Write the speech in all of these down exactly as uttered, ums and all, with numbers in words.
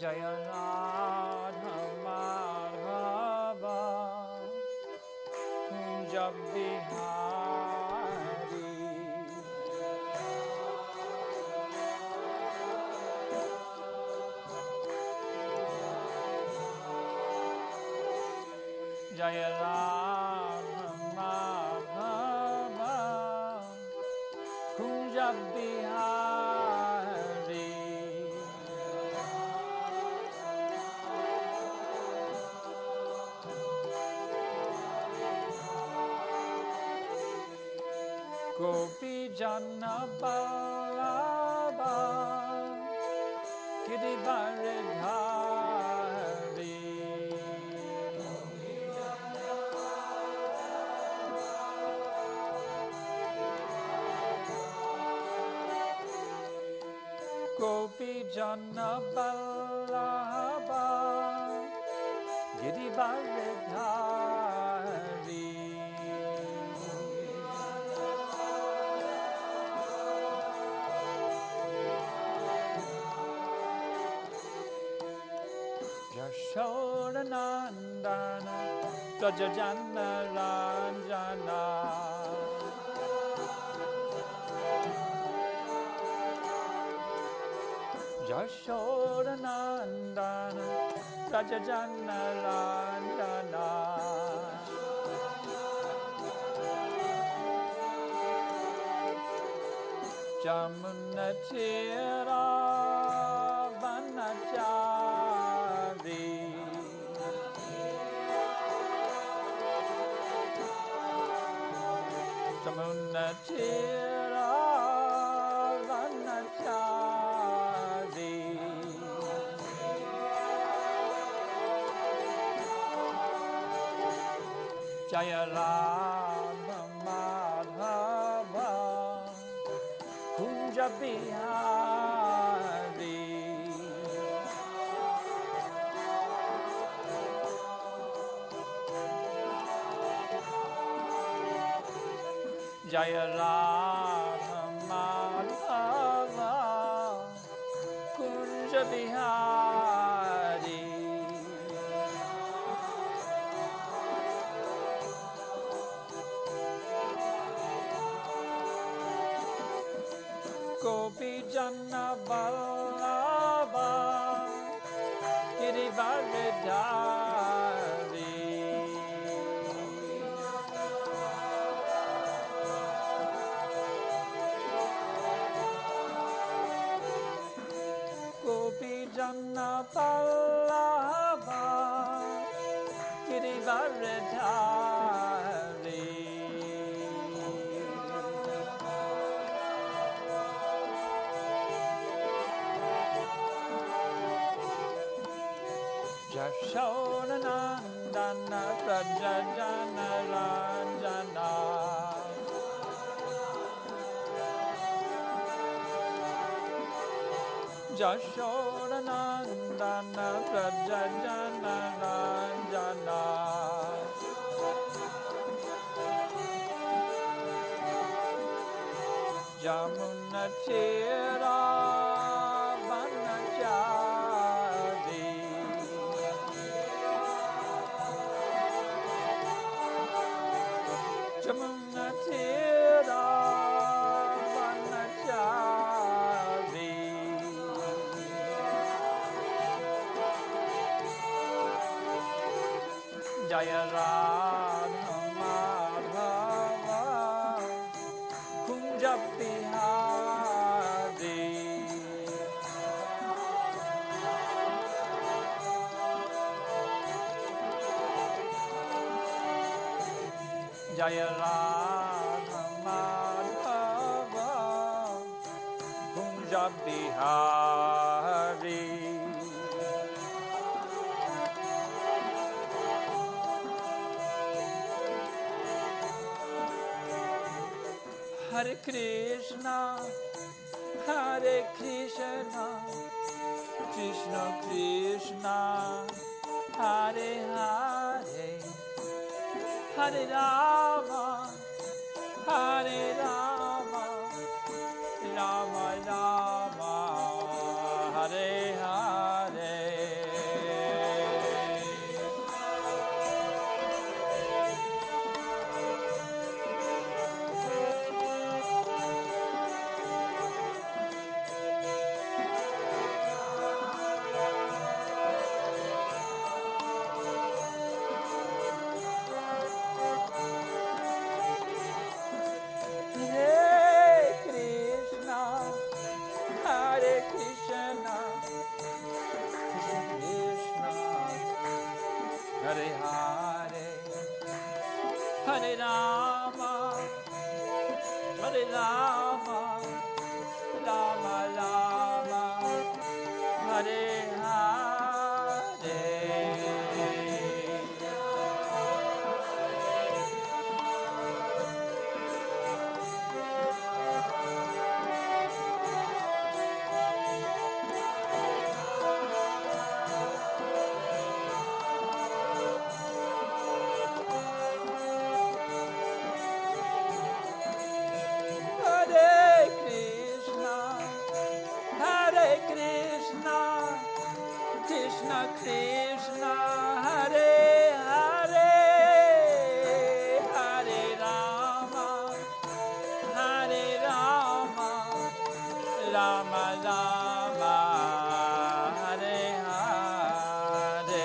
Jaya Radha Madhava Kunja Bihari Jaya Radha Madhava Kunja Bihari Gopi Jana Ballabha Giridharidhari Gopi Jana Ballabha Giridharidhari Yashodanandana Rajajana Ranjana Yashodanandana Rajajana Ranjana Jamuna Tira Vanachari Jamuna Tira Vanachari Jaya Radha Madhava Kunja Bihari Jaya Radha Madhava Kunja Bihari Gopi Jana Ballabha Giridharidhari Gopi Jana Ballabha Giridharidhari Yashodanandana Rajajana Ranjana Yashodanandana Rajajana Ranjana Jamuna Tira Vanachari Jamuna Tira Vanachari Jaya Radha Madhava Kunja Bihari Jaya Radha Madhava Kunja Bihari Hare Krishna Hare Krishna Krishna Krishna Hare Hare Hare Rama Hare Rama Rama Rama Hare Hare Hare Hare, Hare Rama, Hare Rama, Rama Rama, Hare Hare. Krishna, Hare Hare, Hare Rama, Hare Rama, Rama Rama, Hare Hare.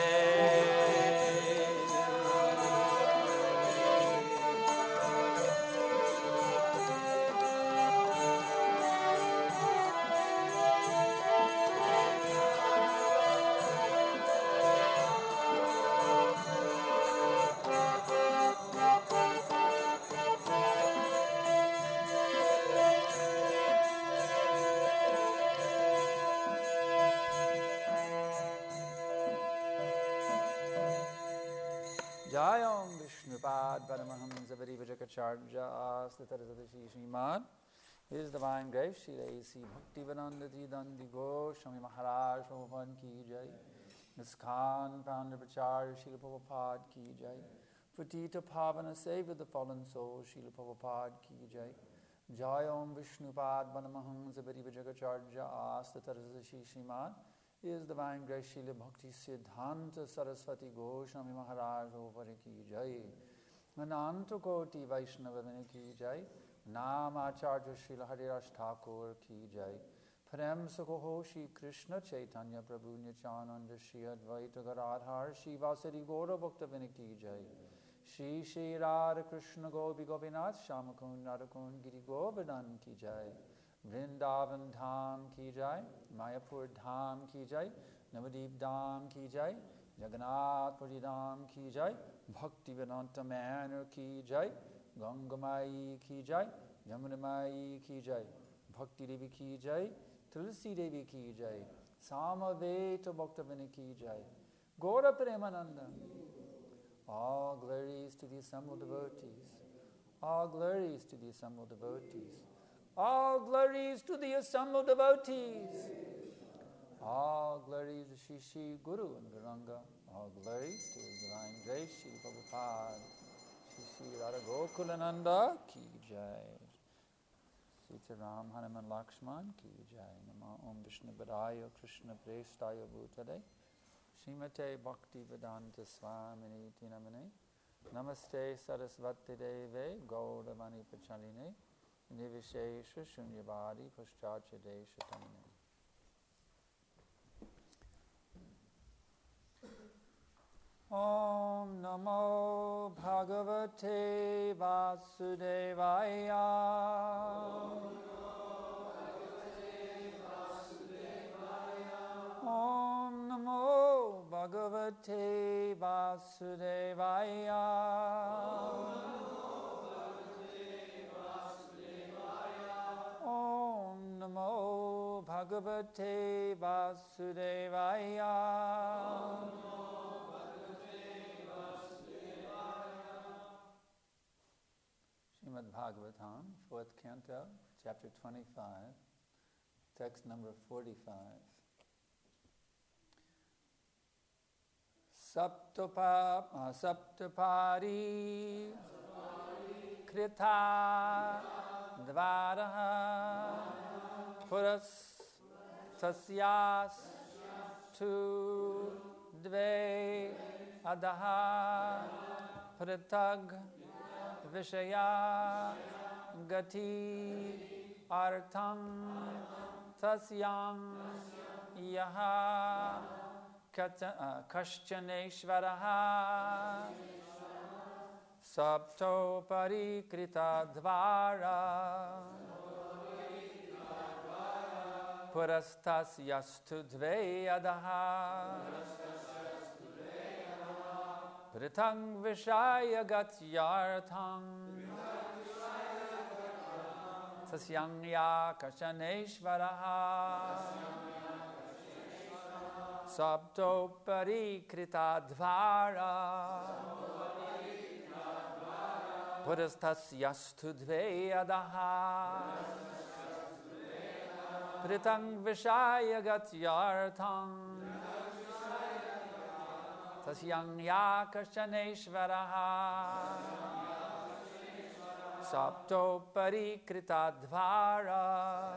Jayam Vishnupad Paramahamsa Varivajakacarya Astatarasadashi Srimad. His Divine Grace Srila A C Bhaktivedanta Dandi Goswami Maharaj Prabhupada Ki Jai. Niskhan Founder Pracharya Srila Prabhupada Ki Jai. Patita Pavana Save the Fallen Soul Srila Prabhupada Ki Jai. Jayam Vishnupad Paramahamsa Varivajakacarya Astatarasadashi Srimad. Is Divine Grace Srila Bhakti Siddhanta Saraswati Goswami Maharaj Prabhupada Ki Jai. Ananta Koti Vaishnavadani Ki Jai. Nam Acharya Srila Haridas Thakur Ki Jai. Prem Sukho Shri Krishna Chaitanya Prabhu Nityananda Shri Advaita Gadadhar Shri Vasari Gaura Bhaktavini Ki Jai. Shri Shri Radha Krishna Gopi Gopinath Shamakun Radhakun Giri Govardhan Ki Jai. Vrindavan Dham Ki Jai, Mayapur Dham Ki Jai, Navadip Dham Ki Jai, Jagannath Puri Dham Ki Jai, Bhaktivedanta Manor Ki Jai, Gangamai Ki Jai, Yamunamai Ki Jai, Bhakti Devi Ki Jai, Tulsi Devi Ki Jai, Samaveta Bhaktavini Ki Jai, Gaura Premananda. All glories to the assembled devotees. All glories to the assembled devotees. All glories to the assembled devotees. All glories to Shri Shri Guru and Garanga. All glories to His Divine Grace, Shri Prabhupada. Shri Shri Radha Gokulananda Ki Jai. Sita Ram Hanuman Lakshman Ki Jai. Nama Om Vishnu Padaya Krishna Prestaya Bhutale. Srimate Bhakti Vedanta Swamini Tinamane. Namaste Sarasvati Deve Gaudamani Pachaline. Nivishesha Shunyavadi Paschatya Desha Tamine. Om Namo Bhagavate Vasudevaya. Om Namo Bhagavate Vasudevaya. Om Namo Bhagavate Vasudevaya. Srimad Bhagavatam, fourth canto, chapter twenty-five, text number forty-five. Saptapa, uh, Saptapari Krita Dvaraha Puras Tasyas Tu Dve Adaha Pritag Vishaya Gati Artam Tasyam Yaha Kashchaneshvaraha Sapto Parikrita Dvara Purastas Yastu Dve Adaha Pritang Vishaya Gatyartham Sasyangya Kashaneshvaraha Sabto Parikrita Dvara Purastasyastu Dveyadaha Pritang Vishaya Gatyartham Tasyangya Kashaneshvaraha Sapto Parikrita Dvara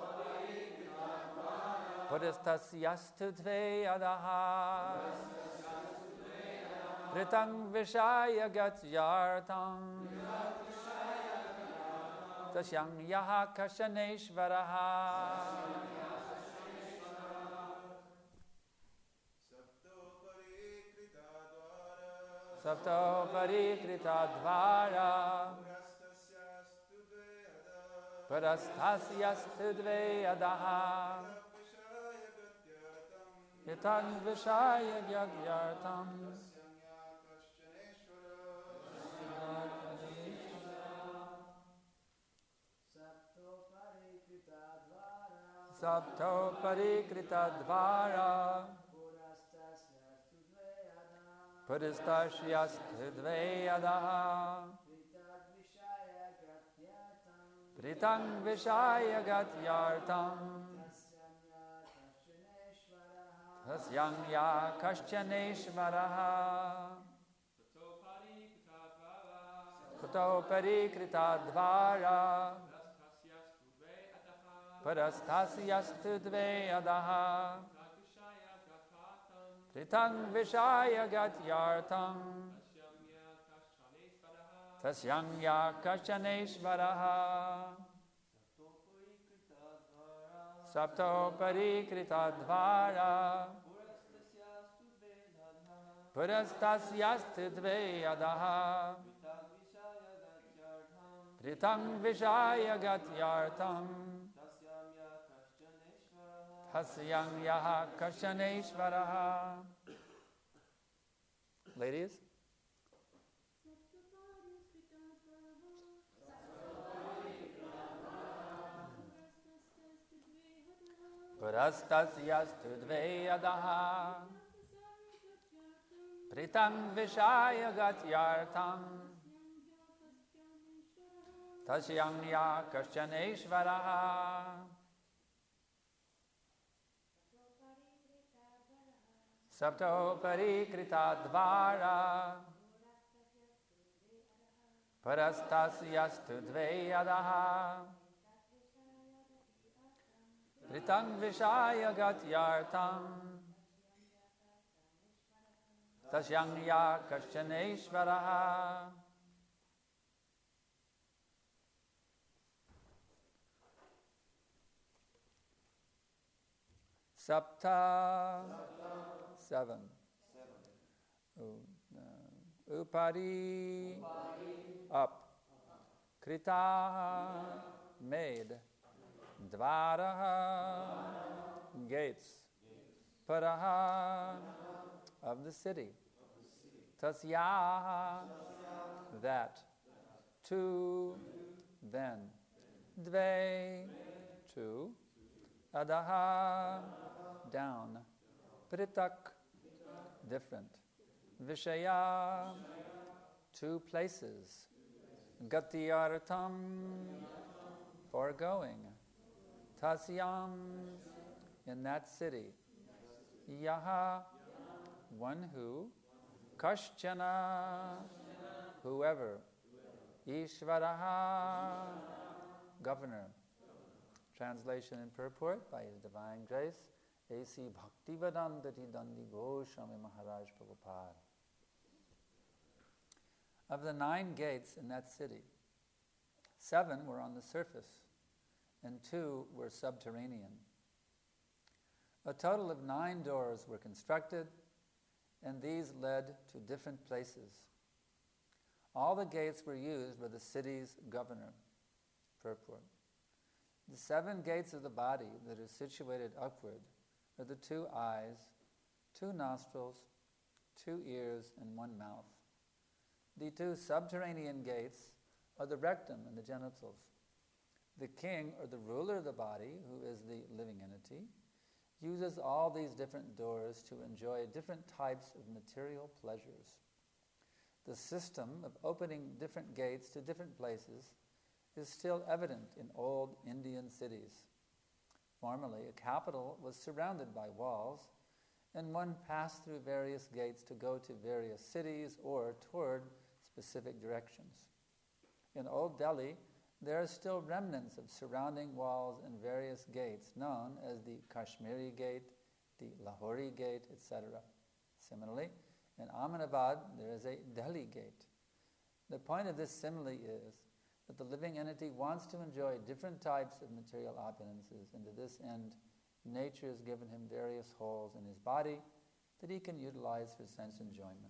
Purastasyastu Dveyadaha Pritang Vishaya Gatyartham Tasyangya Kashaneshvaraha Sapto Parikrita Dvara Parastasyastu Dveyadaha Yatang Vishaya Gatyartham Sapto Parikrita Dvara Purastasyastu Dveyadaha Pritang Vishaya Gatyartham Tasyangya Kashaneshvaraha Kuto Parikrita Dvara Parastasyastu Dveyadaha Pritang Vishaya Gatyartham Tasyangya Kashaneshvaraha Sapto Parikrita Dvara Purastasyastu Dveyadaha Pritang Vishaya Gatyartham Tasyangya Kashaneshvaraha. Ladies? Purastasyastu Dveyadaha Pritang Vishaya Gatyartham Tasyangya Kashaneshvaraha Sapto Parikrita Dvara Parastasyastu Dveyadaha Pritang Vishaya Gatyartham Tasyangya Kashaneshvaraha Sapta Seven. Uh, upari, up. Krita, made. Dvaraha, gates. Paraha, of the city. Tasyaha, that. To, then. Dve, two. Adaha, down. Pritak, different. Vishaya, two places. Gatyartham, foregoing. Tasyam, in that city. Yaha, one who. Kashchana, whoever. Ishvaraha, governor. Translation and purport by His Divine Grace, A C Bhaktivedanta Dandi Goswami Maharaj Prabhupada. Of the nine gates in that city, seven were on the surface and two were subterranean. A total of nine doors were constructed, and these led to different places. All the gates were used by the city's governor. Purport. The seven gates of the body that are situated upward are the two eyes, two nostrils, two ears, and one mouth. The two subterranean gates are the rectum and the genitals. The king, or the ruler of the body, who is the living entity, uses all these different doors to enjoy different types of material pleasures. The system of opening different gates to different places is still evident in old Indian cities. Formerly, a capital was surrounded by walls, and one passed through various gates to go to various cities or toward specific directions. In Old Delhi, there are still remnants of surrounding walls and various gates known as the Kashmiri Gate, the Lahori Gate, et cetera. Similarly, in Ahmedabad, there is a Delhi Gate. The point of this simile is that the living entity wants to enjoy different types of material opulences, and to this end, nature has given him various holes in his body that he can utilize for sense enjoyment.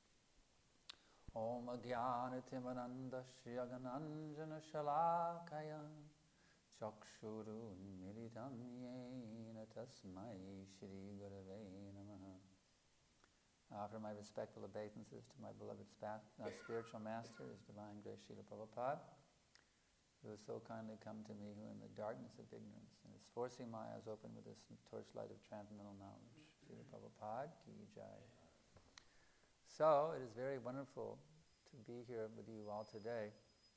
Om Agyanatimanandasya Gananjana Shalakaya Chakshuru Militam Yena Tasmai Shri Gurave Namaha. I offer my respectful obeisances to my beloved spa- uh, spiritual master, His Divine Grace Srila Prabhupada, who has so kindly come to me, who in the darkness of ignorance and is forcing my eyes open with this torchlight of transcendental knowledge. Srila Prabhupada Ki Jai. So, it is very wonderful to be here with you all today.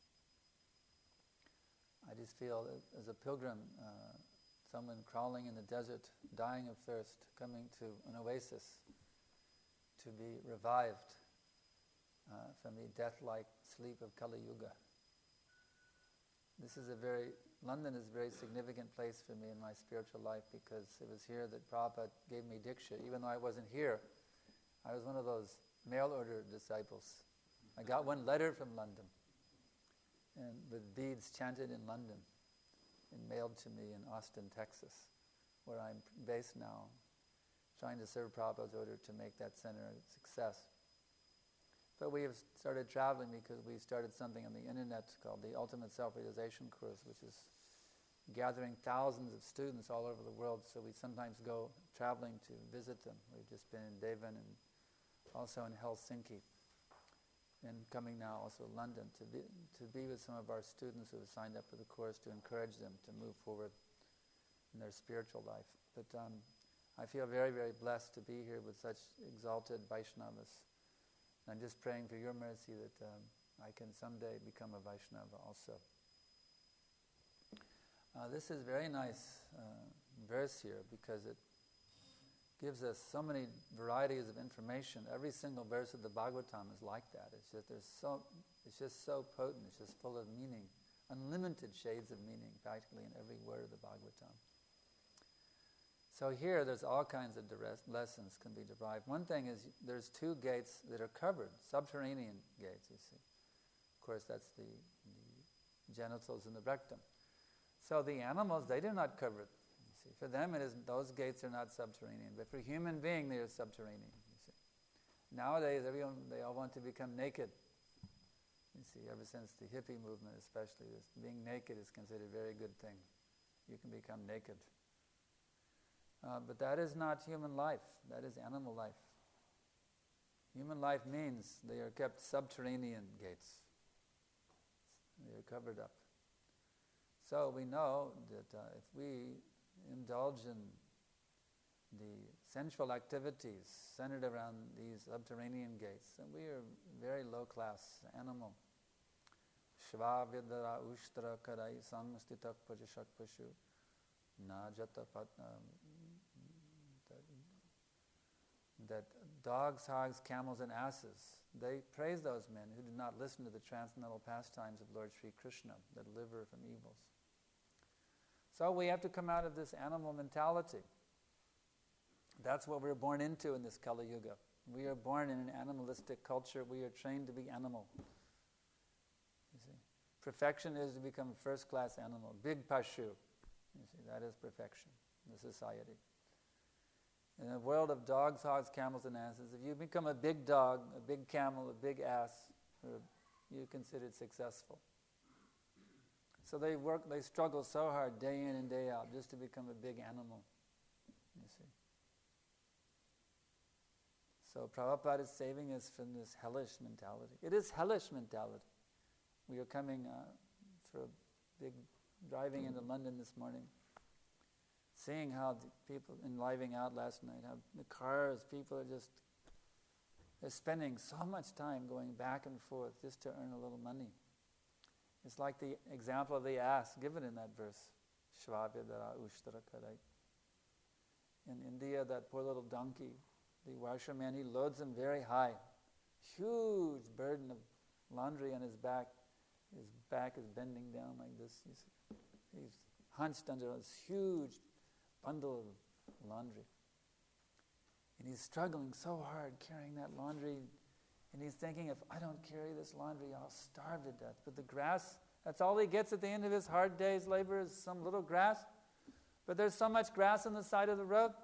I just feel as a pilgrim, uh, someone crawling in the desert, dying of thirst, coming to an oasis to be revived uh, from the death-like sleep of Kali Yuga. This is a very, London is a very significant place for me in my spiritual life because it was here that Prabhupada gave me Diksha. Even though I wasn't here, I was one of those mail-order disciples. I got one letter from London, and with beads chanted in London, and mailed to me in Austin, Texas, where I'm based now, trying to serve Prabhupada's order to make that center a success. But we have started traveling because we started something on the internet called the Ultimate Self-Realization Course, which is gathering thousands of students all over the world. So we sometimes go traveling to visit them. We've just been in Devon and also in Helsinki, and coming now also London to be, to be with some of our students who have signed up for the course to encourage them to move forward in their spiritual life. But um, I feel very, very blessed to be here with such exalted Vaishnavas. And I'm just praying for your mercy that um, I can someday become a Vaishnava also. Uh, this is a very nice uh, verse here because it gives us so many varieties of information. Every single verse of the Bhagavatam is like that. It's just there's so it's just so potent. It's just full of meaning, unlimited shades of meaning, practically in every word of the Bhagavatam. So here, there's all kinds of direct lessons can be derived. One thing is there's two gates that are covered, subterranean gates. You see, of course, that's the, the genitals and the rectum. So the animals, they do not cover it. See, for them, it is those gates are not subterranean, but for human being, they are subterranean. You see, nowadays, everyone they all want to become naked. You see, ever since the hippie movement, especially, this, being naked is considered a very good thing. You can become naked, uh, but that is not human life. That is animal life. Human life means they are kept subterranean gates. They are covered up. So we know that uh, if we indulge in the sensual activities centered around these subterranean gates, then we are very low-class animal. Shva vidara ushtra karai samstitak pajashak pashu najata pat that dogs, hogs, camels, and asses, they praise those men who do not listen to the transcendental pastimes of Lord Sri Krishna that deliver from evils. So we have to come out of this animal mentality. That's what we're born into in this Kali Yuga. We are born in an animalistic culture. We are trained to be animal. You see, perfection is to become a first-class animal, big pashu. You see, that is perfection in the society. In a world of dogs, hogs, camels, and asses, if you become a big dog, a big camel, a big ass, you're considered successful. So they work, they struggle so hard day in and day out just to become a big animal, you see. So Prabhupada is saving us from this hellish mentality. It is hellish mentality. We are coming uh, for a big driving into London this morning, seeing how the people, in Living Out last night, how the cars, people are just, they're spending so much time going back and forth just to earn a little money. It's like the example of the ass given in that verse. Shvavyadara Ushtarakadai. In India, that poor little donkey, the washerman, he loads him very high. Huge burden of laundry on his back. His back is bending down like this. He's, he's hunched under this huge bundle of laundry. And he's struggling so hard carrying that laundry. And he's thinking, if I don't carry this laundry, I'll starve to death. But the grass, that's all he gets at the end of his hard day's labor is some little grass. But there's so much grass on the side of the road.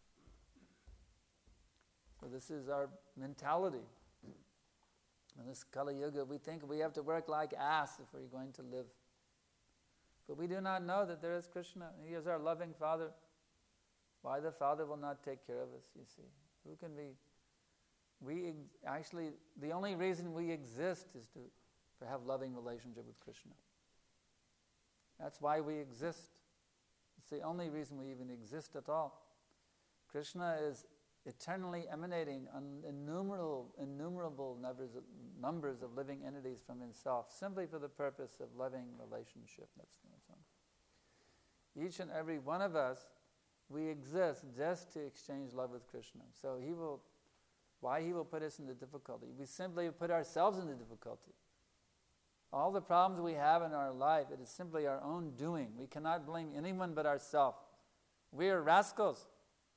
So this is our mentality. In this Kali Yuga, we think we have to work like ass if we're going to live. But we do not know that there is Krishna. He is our loving Father. Why the Father will not take care of us, you see. Who can we... We ex- actually, the only reason we exist is to, to have loving relationship with Krishna. That's why we exist. It's the only reason we even exist at all. Krishna is eternally emanating on innumerable, innumerable numbers of, numbers of living entities from himself, simply for the purpose of loving relationship. That's what it's on. Each and every one of us, we exist just to exchange love with Krishna. So he will, why he will put us into difficulty? We simply put ourselves into difficulty. All the problems we have in our life, it is simply our own doing. We cannot blame anyone but ourselves. We are rascals.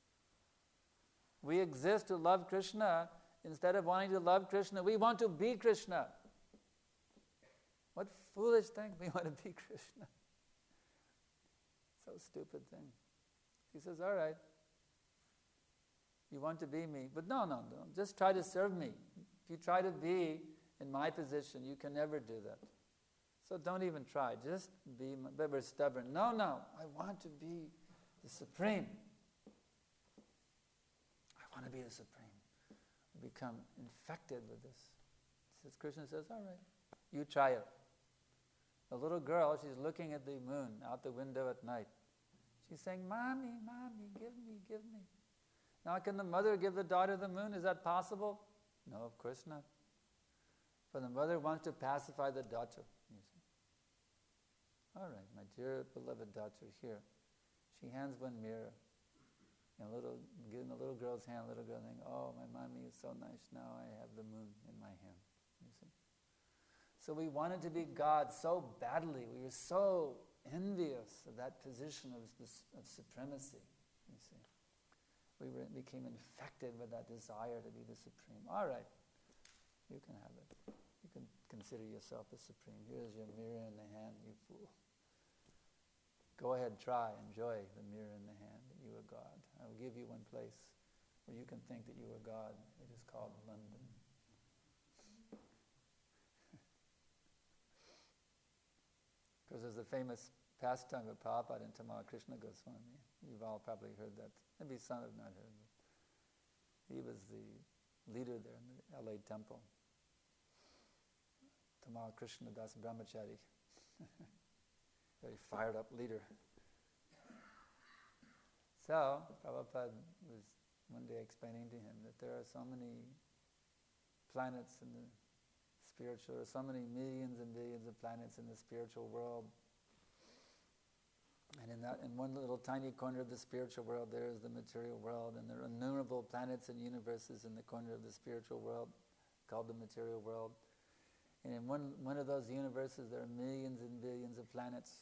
We exist to love Krishna. Instead of wanting to love Krishna, we want to be Krishna. What foolish thing. We want to be Krishna. So stupid thing. He says, all right, you want to be me, but no, no, no, just try to serve me. If you try to be in my position, you can never do that. So don't even try, just be, but we're stubborn. No, no, I want to be the Supreme. I want to be the Supreme. We become infected with this. Says Krishna says, all right, you try it. The little girl, she's looking at the moon out the window at night. She's saying, Mommy, Mommy, give me, give me. Now, can the mother give the daughter the moon? Is that possible? No, of course not. But the mother wants to pacify the daughter. You see. All right, my dear beloved daughter, here. She hands one mirror. And a little, giving the little girl's hand, little girl saying, oh, my mommy is so nice. Now I have the moon in my hand. You see. So we wanted to be God so badly. We were so envious of that position of, this, of supremacy, you see. We were, became infected with that desire to be the Supreme. All right, you can have it. You can consider yourself the Supreme. Here's your mirror in the hand, you fool. Go ahead, try, enjoy the mirror in the hand that you are God. I will give you one place where you can think that you are God. It is called London. Because there's a famous pastime of Prabhupada and Tamal Krishna Goswami. You've all probably heard that. Maybe some have not heard it. He was the leader there in the L A temple. Tamal Krishna Das Brahmachari. Very fired up leader. So, Prabhupada was one day explaining to him that there are so many planets in the spiritual, or so many millions and billions of planets in the spiritual world. And in that, in one little tiny corner of the spiritual world, there is the material world, and there are innumerable planets and universes in the corner of the spiritual world, called the material world. And in one, one of those universes, there are millions and billions of planets.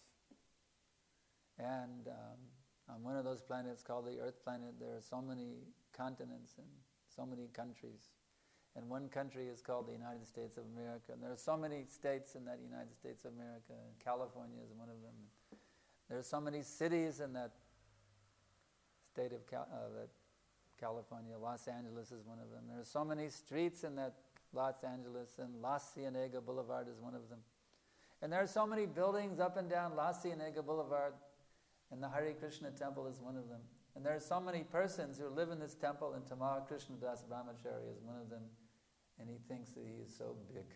And um, on one of those planets, called the Earth planet, there are so many continents and so many countries. And one country is called the United States of America. And there are so many states in that United States of America. And California is one of them. There are so many cities in that state of Cal- uh, that California. Los Angeles is one of them. There are so many streets in that Los Angeles, and La Cienega Boulevard is one of them. And there are so many buildings up and down La Cienega Boulevard, and the Hare Krishna temple is one of them. And there are so many persons who live in this temple, and Tamal Krishnadas Brahmachari is one of them, and he thinks that he is so big.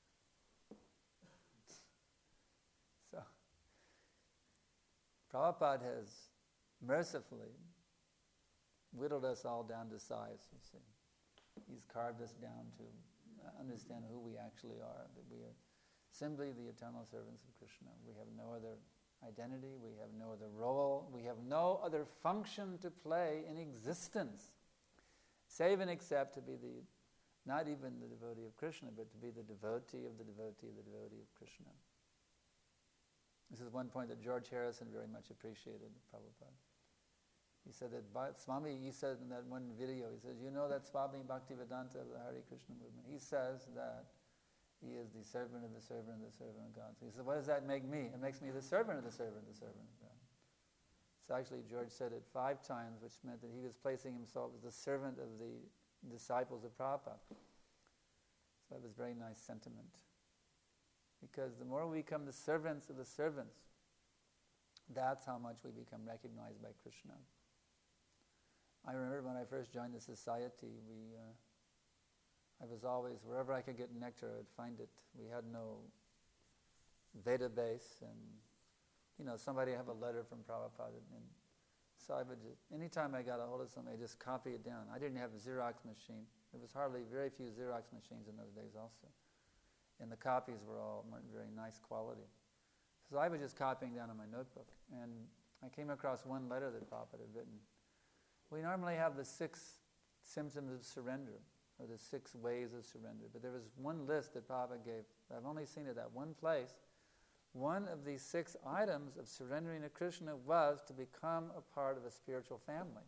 So, Prabhupada has mercifully whittled us all down to size, you see. He's carved us down to understand who we actually are, that we are simply the eternal servants of Krishna. We have no other identity, we have no other role, we have no other function to play in existence, save and except to be the, not even the devotee of Krishna, but to be the devotee of the devotee of the devotee of Krishna. This is one point that George Harrison very much appreciated, Prabhupada. He said that Swami, he said in that one video, he says, you know that Swami Bhaktivedanta of the Hare Krishna movement, he says that he is the servant of the servant of the servant of God. So he said, what does that make me? It makes me the servant of the servant of the servant of God. So actually George said it five times, which meant that he was placing himself as the servant of the disciples of Prabhupada. So that was a very nice sentiment. Because the more we become the servants of the servants, that's how much we become recognized by Krishna. I remember when I first joined the society, we, uh, I was always, wherever I could get nectar, I would find it. We had no database, and, you know, somebody have a letter from Prabhupada, and so I would just, anytime I got a hold of something, I just copy it down. I didn't have a Xerox machine. There was hardly, very few Xerox machines in those days also. And the copies were all very nice quality. So I was just copying down on my notebook, and I came across one letter that Prabhupada had written. We normally have the six symptoms of surrender, or the six ways of surrender, but there was one list that Prabhupada gave. I've only seen it at one place. One of these six items of surrendering to Krishna was to become a part of a spiritual family.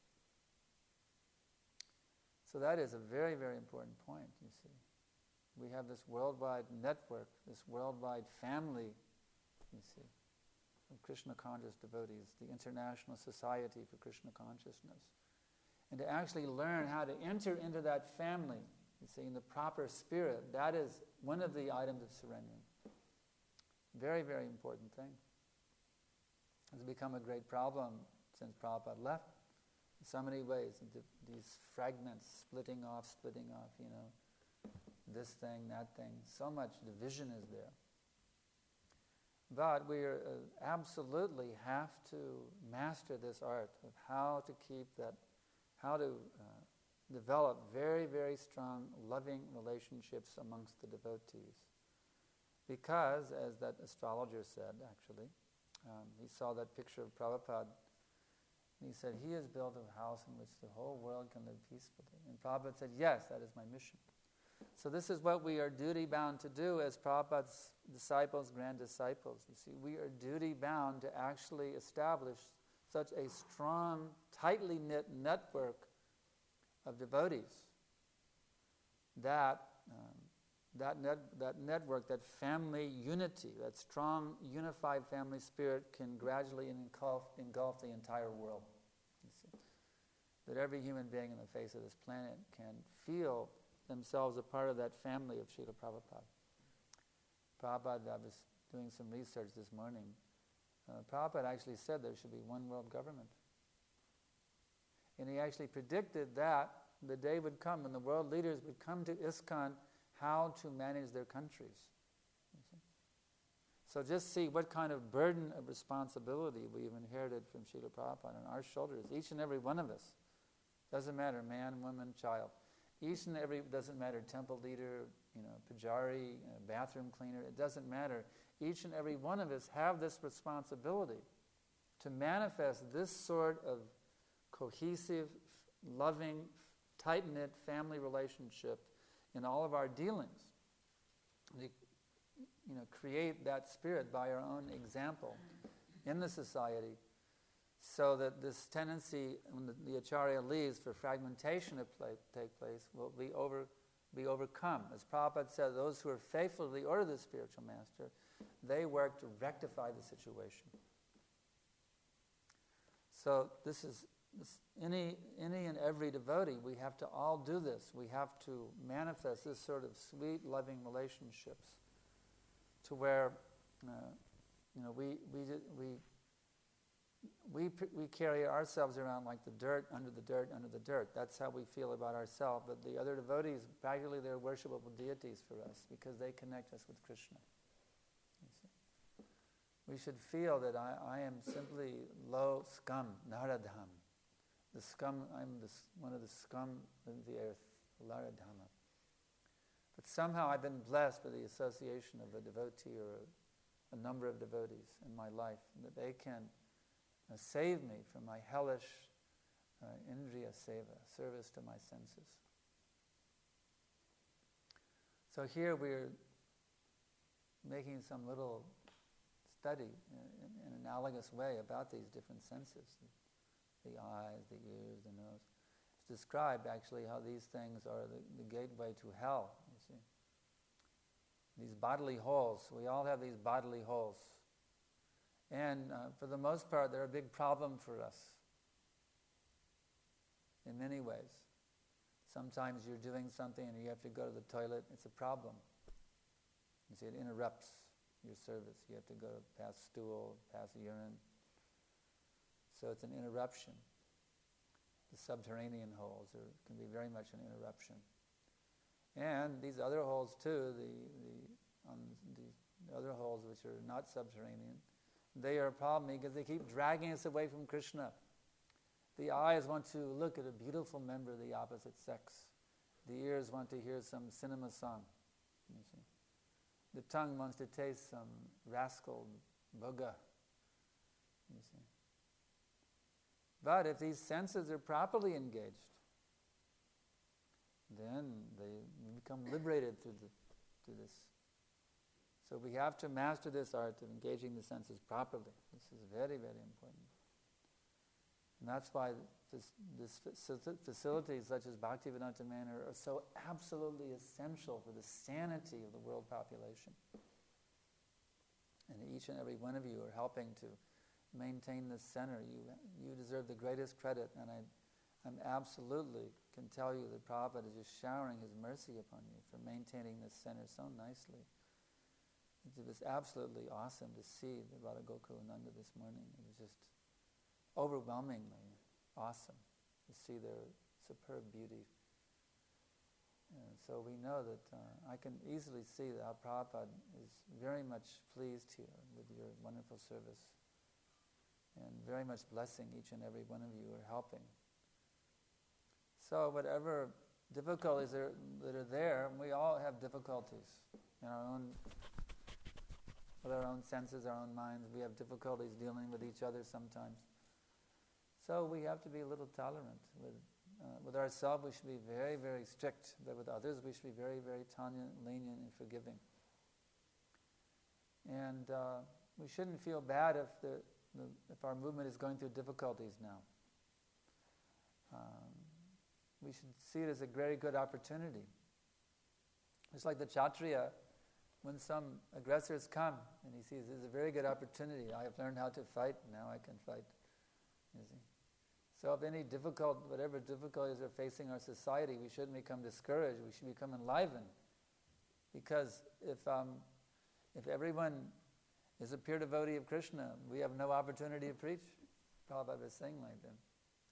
So that is a very, very important point, you see. We have this worldwide network, this worldwide family, you see, of Krishna conscious devotees, the International Society for Krishna Consciousness. And to actually learn how to enter into that family, you see, in the proper spirit, that is one of the items of surrendering. Very, very important thing. It's become a great problem since Prabhupada left. In so many ways, these fragments splitting off, splitting off, you know, this thing, that thing, so much division is there. But we are, uh, absolutely have to master this art of how to keep that, how to uh, develop very, very strong, loving relationships amongst the devotees. Because, as that astrologer said, actually, um, he saw that picture of Prabhupada, and he said, he has built a house in which the whole world can live peacefully. And Prabhupada said, yes, that is my mission. So this is what we are duty-bound to do as Prabhupada's disciples, grand disciples. You see, we are duty-bound to actually establish such a strong, tightly knit network of devotees that um, that, net, that network, that family unity, that strong, unified family spirit can gradually engulf, engulf the entire world. You see, that every human being on the face of this planet can feel themselves a part of that family of Srila Prabhupada. Prabhupada, I was doing some research this morning. Uh, Prabhupada actually said there should be one world government. And he actually predicted that the day would come when the world leaders would come to ISKCON how to manage their countries. You see? So just see what kind of burden of responsibility we've inherited from Srila Prabhupada on our shoulders, each and every one of us. Doesn't matter, man, woman, child. Each and every, doesn't matter, temple leader, you know, pujari, uh, bathroom cleaner, it doesn't matter. Each and every one of us have this responsibility to manifest this sort of cohesive, loving, tight-knit family relationship in all of our dealings. We, you know, create that spirit by our own example in the society, so that this tendency, when the, the Acharya leaves, for fragmentation to play, take place, will be, over, be overcome. As Prabhupada said, those who are faithful to the order of the spiritual master, they work to rectify the situation. So this is, this, any, any and every devotee, we have to all do this. We have to manifest this sort of sweet, loving relationships to where, uh, you know, we, we, we we, we carry ourselves around like the dirt, under the dirt, under the dirt. That's how we feel about ourselves. But the other devotees, practically they're worshipable deities for us because they connect us with Krishna. You see? We should feel that I, I am simply low scum, Naradham. The scum, I'm the, one of the scum of the earth, Naradhama. But somehow I've been blessed by the association of a devotee or a, a number of devotees in my life, that they can uh, save me from my hellish uh, indriya seva, service to my senses. So here we're making some little study in, in an analogous way about these different senses, the eyes, the ears, the nose. It's described actually how these things are the, the gateway to hell, you see. These bodily holes, we all have these bodily holes. And uh, for the most part, they're a big problem for us in many ways. Sometimes you're doing something and you have to go to the toilet, it's a problem. You see, it interrupts your service. You have to go past stool, past urine. So it's an interruption. The subterranean holes are, can be very much an interruption. And these other holes too, the, the, um, the other holes which are not subterranean, they are a problem because they keep dragging us away from Krishna. The eyes want to look at a beautiful member of the opposite sex. The ears want to hear some cinema song. You see. The tongue wants to taste some rascal boga. You see. But if these senses are properly engaged, then they become liberated through, the, through this. So we have to master this art of engaging the senses properly. This is very, very important. And that's why this, this facilities such as Bhaktivedanta Manor are so absolutely essential for the sanity of the world population. And each and every one of you are helping to maintain this center. You, you deserve the greatest credit, and I I'm absolutely can tell you that Prabhupada is just showering his mercy upon you for maintaining this center so nicely. It was absolutely awesome to see the Radha Gokulananda this morning. It was just overwhelmingly awesome to see their superb beauty. And so we know that uh, I can easily see that how Prabhupada is very much pleased here with your wonderful service and very much blessing each and every one of you who are helping. So whatever difficulties are, that are there, we all have difficulties in our own, with our own senses, our own minds. We have difficulties dealing with each other sometimes. So we have to be a little tolerant. With, uh, with ourselves, we should be very, very strict. But with others, we should be very, very lenient, lenient and forgiving. And uh, we shouldn't feel bad if, the, the, if our movement is going through difficulties now. Um, We should see it as a very good opportunity. It's like the Kshatriya, when some aggressors come and he sees this is a very good opportunity. I have learned how to fight, now I can fight. You see? So if any difficult, whatever difficulties are facing our society, we shouldn't become discouraged, we should become enlivened. Because if, um, if everyone is a pure devotee of Krishna, we have no opportunity to preach. Prabhupada was saying like that.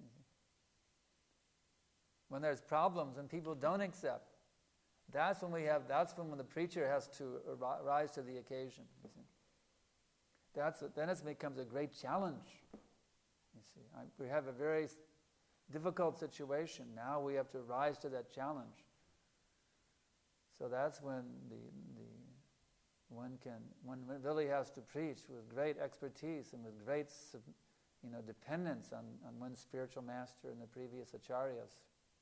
When there's problems and people don't accept, that's when we have. That's when, when the preacher has to rise to the occasion. You see, that's a, then it becomes a great challenge. You see, I, we have a very difficult situation. Now we have to rise to that challenge. So that's when the the one can one really has to preach with great expertise and with great, you know, dependence on on one's spiritual master and the previous acharyas.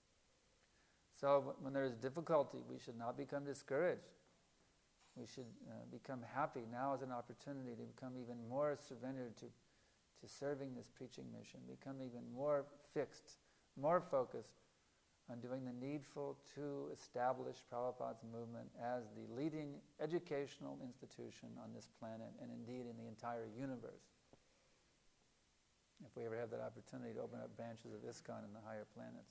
So when there is difficulty, we should not become discouraged. We should uh, become happy. Now is an opportunity to become even more surrendered to, to serving this preaching mission, become even more fixed, more focused on doing the needful to establish Prabhupada's movement as the leading educational institution on this planet and indeed in the entire universe. If we ever have that opportunity to open up branches of ISKCON in the higher planets.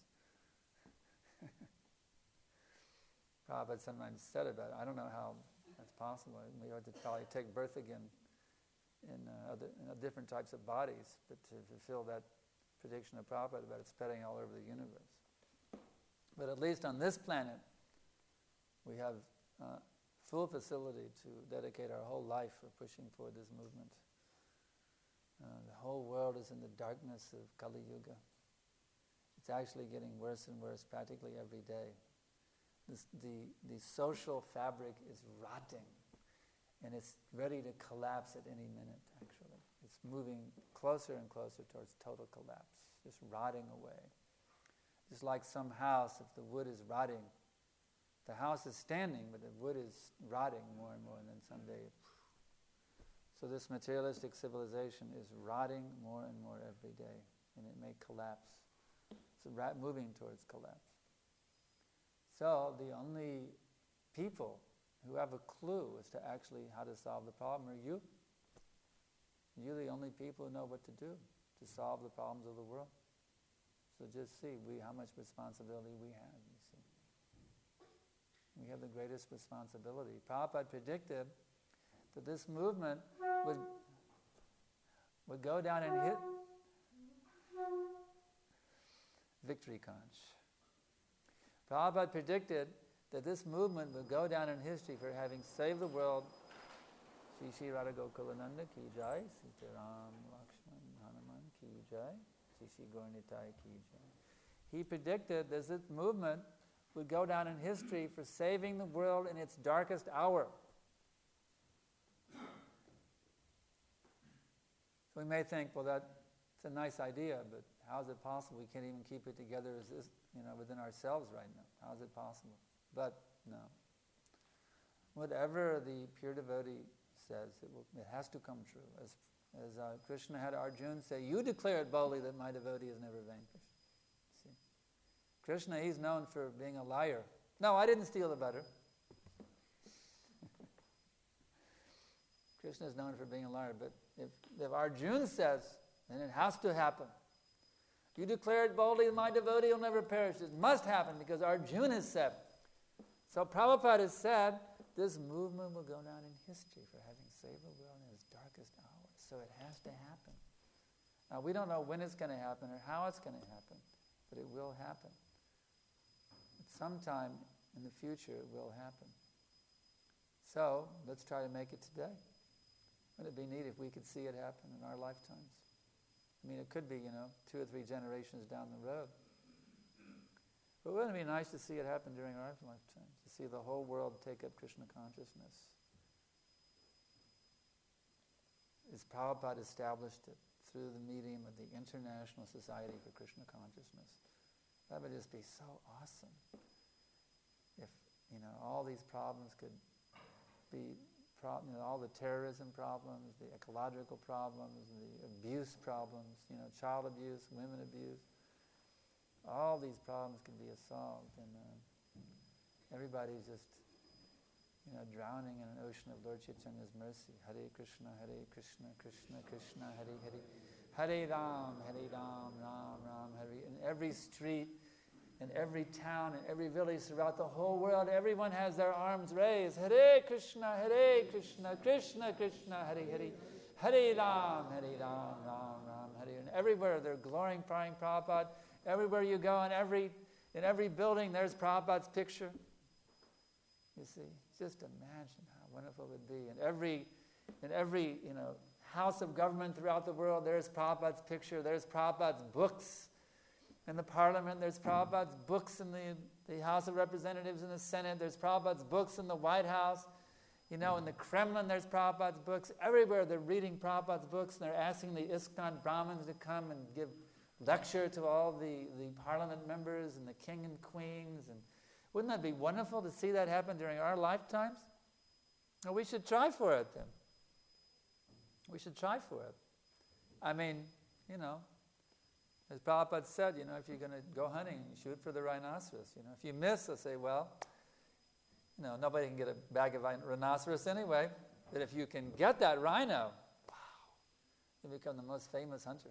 Prabhupada sometimes said about it. I don't know how that's possible. We have to probably take birth again in, uh, other, in different types of bodies, but to fulfill that prediction of Prabhupada about it spreading all over the universe. But at least on this planet, we have uh, full facility to dedicate our whole life for pushing for this movement. Uh, the whole world is in the darkness of Kali Yuga. It's actually getting worse and worse practically every day. This, the, the social fabric is rotting, and it's ready to collapse at any minute, actually. It's moving closer and closer towards total collapse, just rotting away. Just like some house, if the wood is rotting, the house is standing, but the wood is rotting more and more, and then someday... So this materialistic civilization is rotting more and more every day, and it may collapse. It's ra- moving towards collapse. So the only people who have a clue as to actually how to solve the problem are you. You're the only people who know what to do to solve the problems of the world. So just see we how much responsibility we have, you see. We have the greatest responsibility. Prabhupada predicted that this movement would, would go down and hit Victory Conch. Prabhupada predicted that this movement would go down in history for having saved the world. Shri Shri Radha Gokulananda ki jai, Sita Ram Lakshman Hanuman ki jai, Shri Shri Gaur Nitai ki jai. He predicted that this movement would go down in history for saving the world in its darkest hour. So we may think, well, that's a nice idea, but how is it possible? We can't even keep it together as this, you know, within ourselves right now. How is it possible? But no. Whatever the pure devotee says, it, will, it has to come true. As, as uh, Krishna had Arjuna say, you declare it boldly that my devotee is never vanquished. See? Krishna, he's known for being a liar. No, I didn't steal the butter. Krishna is known for being a liar, but if, if Arjuna says, then it has to happen. You declare it boldly, my devotee will never perish. It must happen because Arjuna has said. So Prabhupada has said, this movement will go down in history for having saved the world in its darkest hours. So it has to happen. Now we don't know when it's going to happen or how it's going to happen, but it will happen. At some time in the future it will happen. So let's try to make it today. Wouldn't it be neat if we could see it happen in our lifetimes? I mean, it could be, you know, two or three generations down the road. But wouldn't it be nice to see it happen during our lifetime? To see the whole world take up Krishna consciousness. As Prabhupada established it through the medium of the International Society for Krishna Consciousness. That would just be so awesome. If, you know, all these problems could be... You know, all the terrorism problems, the ecological problems, the abuse problems, you know, child abuse, women abuse, all these problems can be solved, and uh, everybody's just, you know, drowning in an ocean of Lord Chaitanya's mercy. Hare Krishna, Hare Krishna, Krishna Krishna, Hare Hare, Hare Ram, Hare Ram, Ram Ram, Hare. In every street, in every town, in every village throughout the whole world, everyone has their arms raised. Hare Krishna, Hare Krishna, Krishna Krishna, Hare Hare, Hare Ram, Hare Ram, Ram Ram, Hare. And everywhere they're glorifying Prabhupada. Everywhere you go, in every in every building, there's Prabhupada's picture. You see, just imagine how wonderful it would be. In every in every you know house of government throughout the world, there's Prabhupada's picture. There's Prabhupada's books. In the parliament, there's Prabhupada's books in the, the House of Representatives and the Senate. There's Prabhupada's books in the White House. You know, in the Kremlin, there's Prabhupada's books. Everywhere they're reading Prabhupada's books, and they're asking the ISKCON Brahmins to come and give lecture to all the, the parliament members and the king and queens. And wouldn't that be wonderful to see that happen during our lifetimes? Well, we should try for it then. We should try for it. I mean, you know, as Prabhupada said, you know, if you're going to go hunting, shoot for the rhinoceros. You know, if you miss, they'll say, well, you know, nobody can get a bag of rhinoceros anyway. But if you can get that rhino, wow, you become the most famous hunter.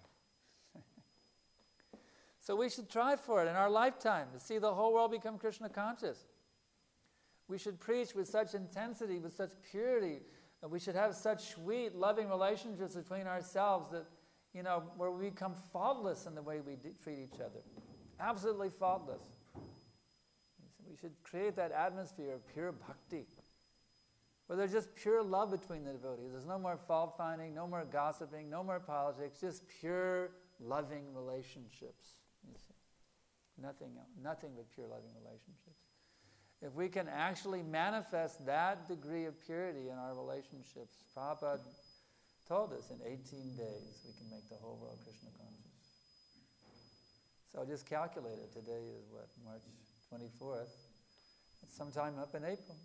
So we should try for it in our lifetime to see the whole world become Krishna conscious. We should preach with such intensity, with such purity, And we should have such sweet, loving relationships between ourselves that, you know, where we become faultless in the way we d- treat each other. Absolutely faultless. We should create that atmosphere of pure bhakti, where there's just pure love between the devotees. There's no more fault-finding, no more gossiping, no more politics, just pure, loving relationships. You see. Nothing else, nothing but pure, loving relationships. If we can actually manifest that degree of purity in our relationships, Prabhupada told us in eighteen days we can make the whole world Krishna conscious. So just calculate it. Today is what, March twenty-fourth? It's sometime up in April.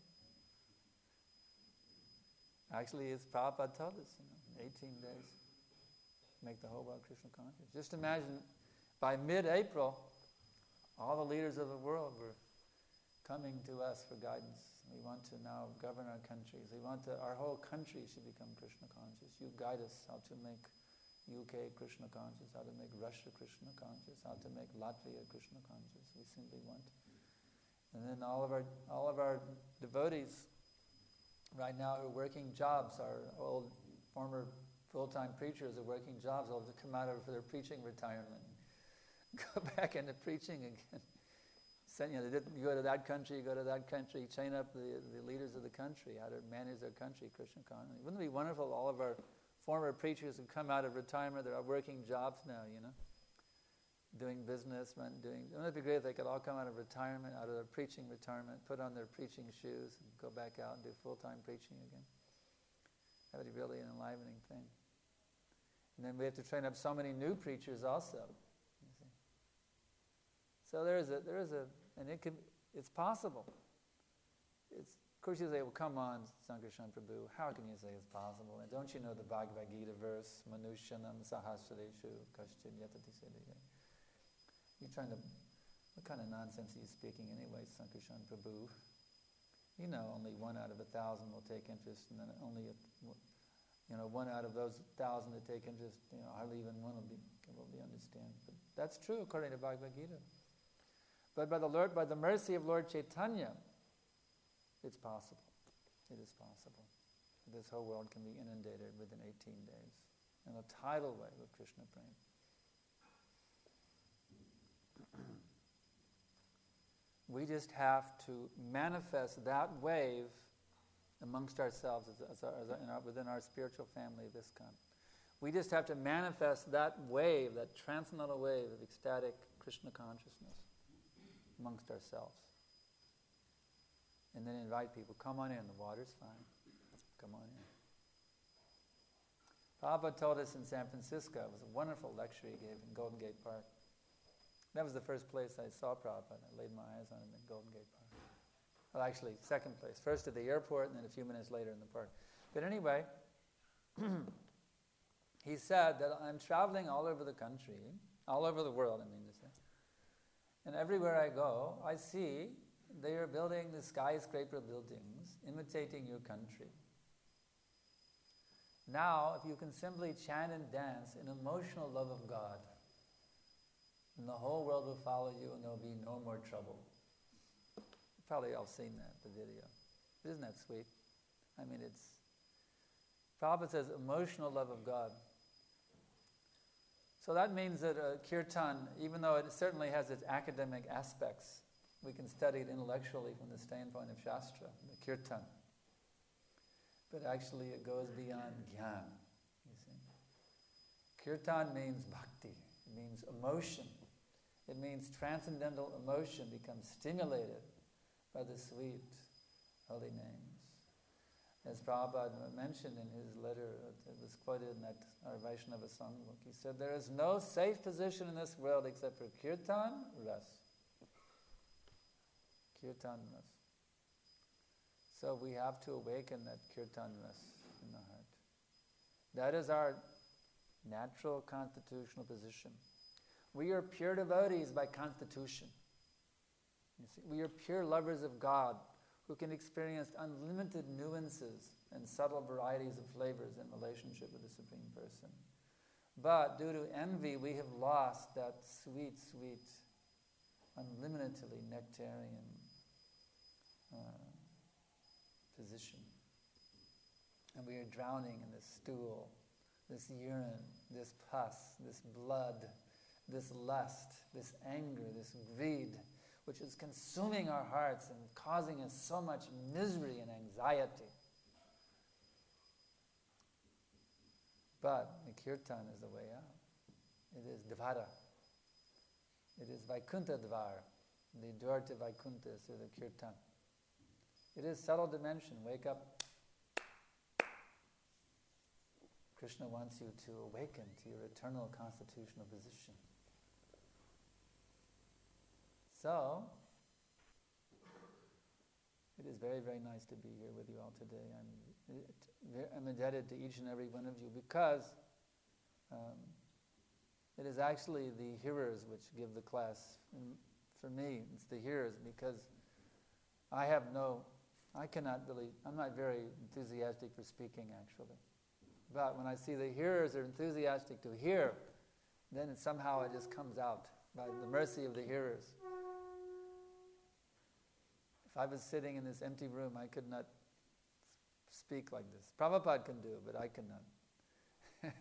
Actually, it's Prabhupada told us, you know, in eighteen days, make the whole world Krishna conscious. Just imagine, by mid-April, all the leaders of the world were coming to us for guidance. We want to now govern our countries. We want to, our whole country should become Krishna conscious. You guide us how to make U K Krishna conscious, how to make Russia Krishna conscious, how to make Latvia Krishna conscious. We simply want. And then all of our all of our devotees right now who are working jobs, our old former full-time preachers are working jobs, they'll come out of their preaching retirement, go back into preaching again. You know, they didn't, you go to that country, you go to that country, train up the, the leaders of the country, how to manage their country, Krishna consciousness. Wouldn't it be wonderful, all of our former preachers who come out of retirement, they're working jobs now, you know, doing business, doing, wouldn't it be great if they could all come out of retirement, out of their preaching retirement, put on their preaching shoes, and go back out and do full-time preaching again? That would be really an enlivening thing. And then we have to train up so many new preachers also. You see. So there is a, there is a, and it can, it's possible. It's, of course you say, well, come on, Sankarshan Prabhu, how can you say it's possible? And don't you know the Bhagavad Gita verse, Manushyanam sahasradeshu kaschid yatati siddhye? You're trying to, what kind of nonsense are you speaking anyway, Sankarshan Prabhu? You know, only one out of a thousand will take interest, and then only, a, you know, one out of those thousand that take interest, you know, hardly even one will be, will be understand. But that's true according to Bhagavad Gita. But by the Lord, by the mercy of Lord Chaitanya, it's possible. It is possible. This whole world can be inundated within eighteen days in a tidal wave of Krishna Prema. We just have to manifest that wave amongst ourselves as, as, our, as our, in our, within our spiritual family of ISKCON. We just have to manifest that wave, that transcendental wave of ecstatic Krishna consciousness amongst ourselves. And then invite people, come on in, the water's fine. Come on in. Prabhupada told us in San Francisco, it was a wonderful lecture he gave in Golden Gate Park. That was the first place I saw Prabhupada. I laid my eyes on him in Golden Gate Park. Well, actually, second place. First at the airport, and then a few minutes later in the park. But anyway, he said that I'm traveling all over the country, all over the world, I mean to say. And everywhere I go, I see they are building the skyscraper buildings, imitating your country. Now, if you can simply chant and dance in emotional love of God, then the whole world will follow you and there will be no more trouble. You've probably all seen that, the video. Isn't that sweet? I mean, it's... Prabhupada says emotional love of God. So that means that uh, kirtan, even though it certainly has its academic aspects, we can study it intellectually from the standpoint of Shastra, the kirtan. But actually it goes beyond gyan, you see. Kirtan means bhakti, it means emotion. It means transcendental emotion becomes stimulated by the sweet holy names. As Prabhupada mentioned in his letter, it was quoted in that our Vaishnava songbook, he said, there is no safe position in this world except for kirtan ras. Kirtan ras. So we have to awaken that kirtan ras in the heart. That is our natural constitutional position. We are pure devotees by constitution. You see, we are pure lovers of God who can experience unlimited nuances and subtle varieties of flavors in relationship with the Supreme Person. But due to envy, we have lost that sweet, sweet, unlimitedly nectarian uh, position. and we are drowning in this stool, this urine, this pus, this blood, this lust, this anger, this greed, which is consuming our hearts and causing us so much misery and anxiety. But the kirtan is the way out. It is dvara. It is Vaikuntha Dvar, the door to Vaikuntha is through the kirtan. It is subtle dimension. Wake up. Krishna wants you to awaken to your eternal constitutional position. So, it is very, very nice to be here with you all today. I'm, I'm indebted to each and every one of you because um, it is actually the hearers which give the class. And for me, it's the hearers because I have no, I cannot really, I'm not very enthusiastic for speaking actually. But when I see the hearers are enthusiastic to hear, then it, somehow it just comes out by the mercy of the hearers. If I was sitting in this empty room, I could not speak like this. Prabhupada can do, but I cannot.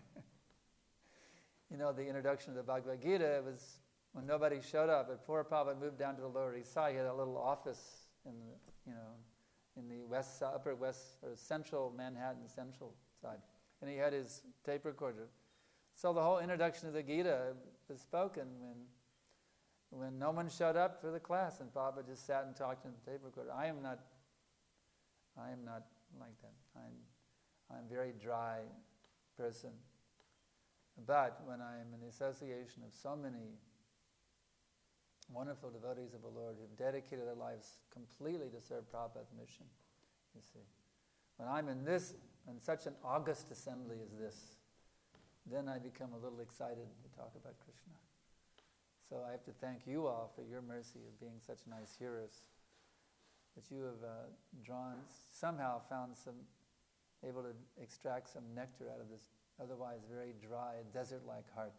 You know, the introduction of the Bhagavad Gita was when nobody showed up. Before Prabhupada moved down to the Lower East Side, he had a little office in the, you know, in the west, upper west, or central Manhattan central side, and he had his tape recorder. So the whole introduction of the Gita was spoken when. When no one showed up for the class, and Papa just sat and talked in the tape recorder. I am not, I am not like that. I'm, I'm a very dry person. But when I am in the association of so many wonderful devotees of the Lord who've dedicated their lives completely to serve Prabhupada's mission, you see, when I'm in this, in such an august assembly as this, then I become a little excited to talk about Krishna. So I have to thank you all for your mercy of being such nice hearers, that you have uh, drawn, somehow found some, able to extract some nectar out of this otherwise very dry, desert-like heart.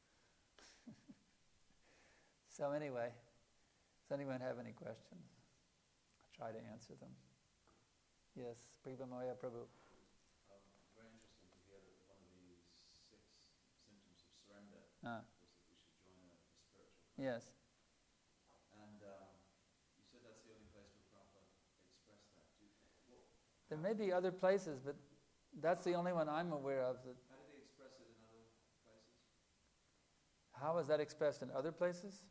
So anyway, does anyone have any questions? I'll try to answer them. Yes, Prabhupada Prabhu. Um, very interesting to hear that one of these six symptoms of surrender Ah. Yes. And um, you said that's the only place where Prabhupada expressed that. Do you, well, there may be other places, but that's the only one I'm aware of. That how did he express it in other places? How is that expressed in other places?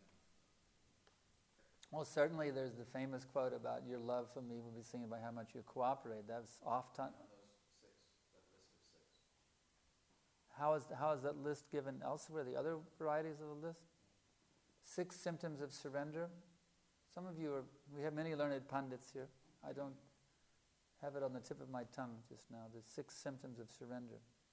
Well, certainly there's the famous quote about your love for me will be seen by how much you cooperate. That's oft-times. On those six, that list of six. How is, how is that list given elsewhere, the other varieties of the list? Six symptoms of surrender. Some of you are, we have many learned pandits here. I don't have it on the tip of my tongue just now. The six symptoms of surrender.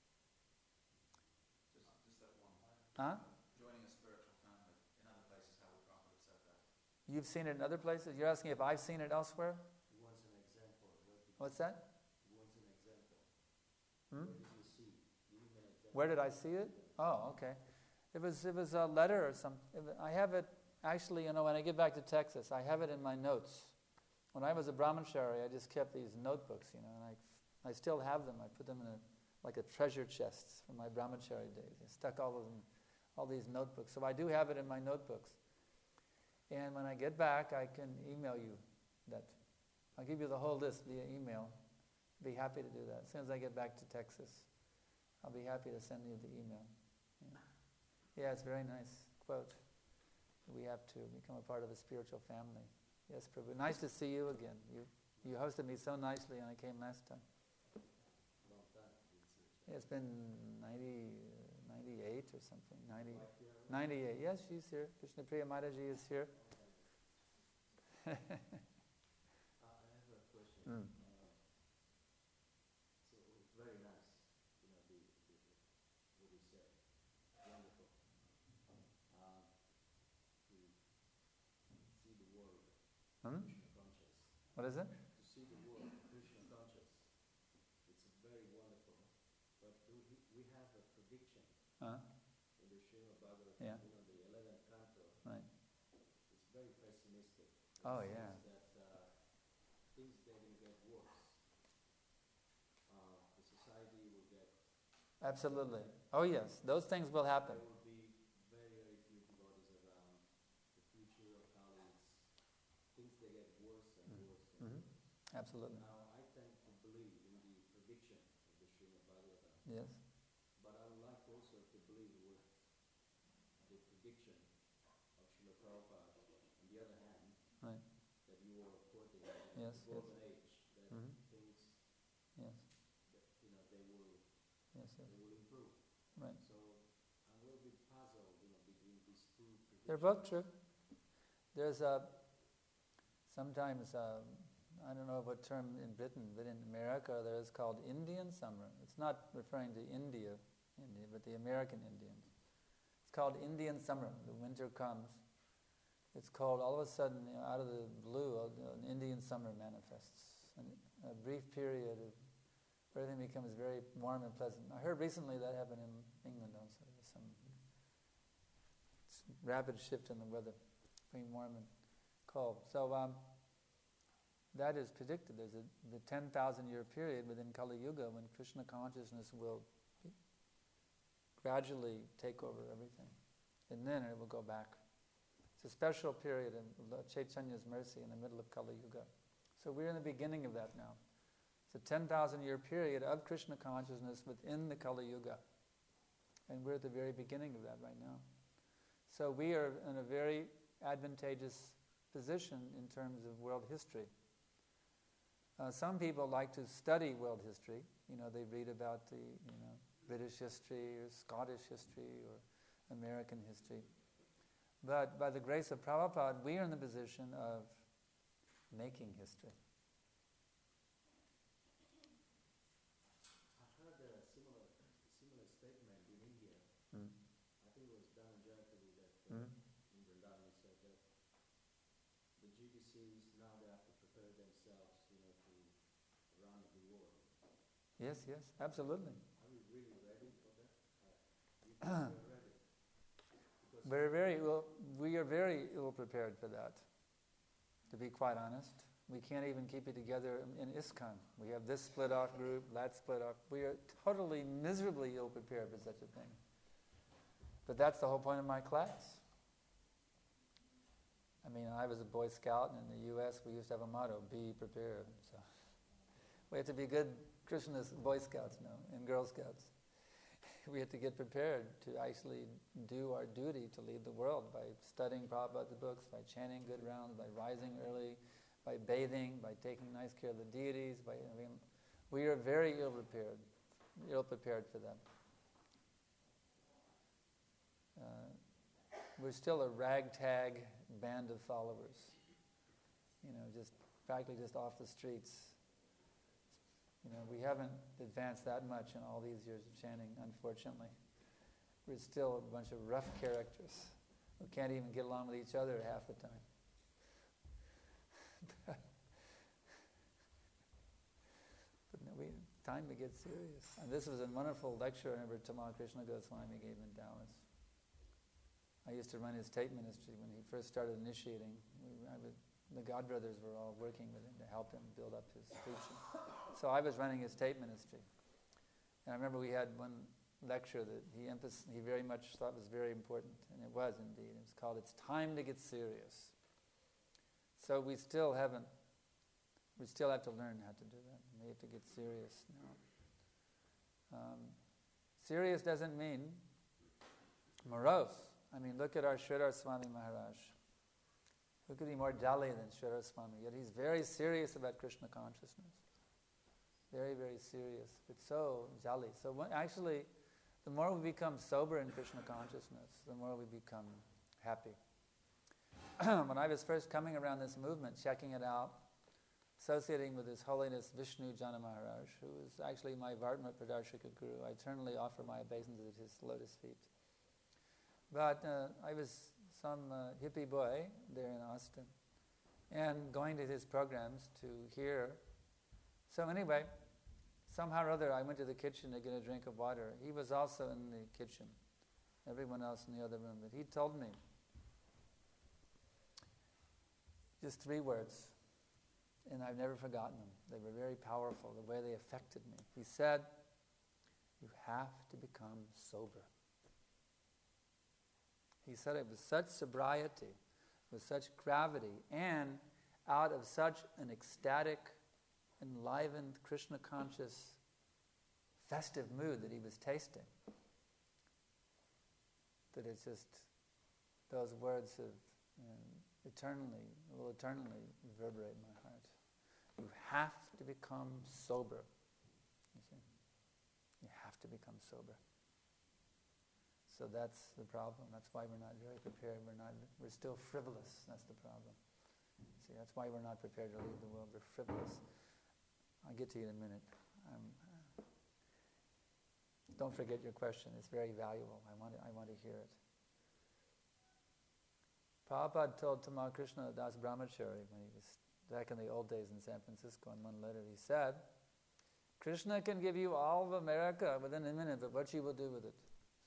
Just, just that one. Huh? Joining a spiritual family. In other places, how would Prabhupada have said that? You've seen it in other places? You're asking if I've seen it elsewhere? He wants an example. What's that? He wants an example. Hmm? Where did you see? Give him an example. Where did I see it? Oh, okay. It was it was a letter or something. I have it, actually, you know, when I get back to Texas, I have it in my notes. When I was a brahmachari, I just kept these notebooks, you know, and I, I still have them. I put them in a, like a treasure chest from my brahmachari days. I stuck all of them, all these notebooks. So I do have it in my notebooks. And when I get back, I can email you that. I'll give you the whole list via email. Be happy to do that. As soon as I get back to Texas, I'll be happy to send you the email. Yeah. Yeah, it's a very nice quote. We have to become a part of a spiritual family. Yes, Prabhu. Nice to see you again. You you hosted me so nicely when I came last time. Long time. Yeah, it's been ninety, ninety-eight or something. ninety, ninety-eight. Yes, she's here. Krishna Priya Mataji is here. uh, I have a question. Mm. Uh, so it's very nice, you know, the, the, what you said. Wonderful. Um, to see the world Hmm? Krishna conscious. What is it? To see the world Krishna conscious. It's very wonderful. But do we, we have a prediction Uh, in the Srimad Bhagavatam, Yeah. you know, the eleventh canto. right. It's very pessimistic. Oh, It yeah. says that uh, things are going to get worse. Uh, Absolutely. Oh yes, those things will happen. There will be very, very few devotees around. The future of Kali, things they get worse and Mm. worse and Mhm. worse. Absolutely. Now, I tend to believe in the prediction of the Srimad Bhagavatam, Yes. but I would like also to believe with the prediction of Srila Prabhupada, on the other hand, Right. that you were quoting, Yes, the golden age, that Mhm. things, Yes. that, you know, they will, Yes. Yes. they will improve. Right. So I'm a little bit puzzled, you know, between these two predictions. They're both true. There's a sometimes um, I don't know what term in Britain, but in America there is called Indian summer. It's not referring to India, India, but the American Indians. It's called Indian summer. The winter comes. It's called all of a sudden, you know, out of the blue, an Indian summer manifests. And a brief period of everything becomes very warm and pleasant. I heard recently that happened in England also. There was some rapid shift in the weather, between warm and cold. So um, that is predicted. There's a, the ten thousand year period within Kali Yuga when Krishna consciousness will gradually take over everything. And then it will go back. It's a special period in Chaitanya's mercy in the middle of Kali Yuga. So we're in the beginning of that now. It's a ten thousand year period of Krishna consciousness within the Kali Yuga. And we're at the very beginning of that right now. So we are in a very advantageous position in terms of world history. Uh, some people like to study world history. You know, they read about the, you know, British history or Scottish history or American history. But by the grace of Prabhupada, we are in the position of making history. I heard a similar, similar statement in India. Mm. I think it was Dhananjayakali that uh, Mm. in Vrindavan said that the G B Cs now they have to prepare themselves, you know, to run the world. Yes, yes, absolutely. Are we really ready for that? Uh, you think we're ready? Because We're very ill, we are very ill prepared for that, to be quite honest. We can't even keep it together in ISKCON. We have this split off group, that split off. We are totally miserably ill prepared for such a thing. But that's the whole point of my class. I mean, I was a Boy Scout, and in the U S we used to have a motto, be prepared. So we have to be good Krishna Boy Scouts now, and Girl Scouts. We have to get prepared to actually do our duty to lead the world by studying Prabhupada's books, by chanting good rounds, by rising early, by bathing, by taking nice care of the deities. By, I mean, we are very ill prepared, ill prepared for that. Uh, we're still a ragtag band of followers, you know, just practically just off the streets. You know, we haven't advanced that much in all these years of chanting, unfortunately. We're still a bunch of rough characters who can't even get along with each other half the time. But no, we, time to get serious. And this was a wonderful lecture I remember Tamal Krishna Goswami gave in Dallas. I used to run his tape ministry when he first started initiating. We, I would, the God brothers were all working with him to help him build up his preaching. So I was running his tape ministry. And I remember we had one lecture that he emphasized, he very much thought was very important, and it was indeed. It was called, "It's Time to Get Serious." So we still haven't, we still have to learn how to do that. We have to get serious now. Um, serious doesn't mean morose. I mean, look at our Sridhar Swami Maharaj. Who could be more jolly than Sridhar Swami? Yet he's very serious about Krishna consciousness. Very, very serious. It's so jolly. So when, actually, the more we become sober in Krishna consciousness, the more we become happy. When I was first coming around this movement, checking it out, associating with His Holiness Vishnu Jana Maharaj, who is actually my Vartma Pradarshika Guru, I eternally offer my obeisances at his lotus feet. But uh, I was some uh, hippie boy there in Austin, and going to his programs to hear. So anyway, somehow or other I went to the kitchen to get a drink of water. He was also in the kitchen, everyone else in the other room. But he told me just three words, and I've never forgotten them. They were very powerful, the way they affected me. He said, You have to become sober. He said it with such sobriety, with such gravity, and out of such an ecstatic, enlivened, Krishna-conscious, festive mood that he was tasting, that it's just, those words have um, eternally, will eternally reverberate in my heart. You have to become sober. You see? You have to become sober. So that's the problem. That's why we're not very prepared. We're not. We're still frivolous. That's the problem. See, that's why we're not prepared to leave the world. We're frivolous. I'll get to you in a minute. Um, don't forget your question. It's very valuable. I want to, I want to hear it. Prabhupada told Tamal Krishna Das Brahmachari when he was back in the old days in San Francisco in one letter, he said, Krishna can give you all of America within a minute, but what you will do with it?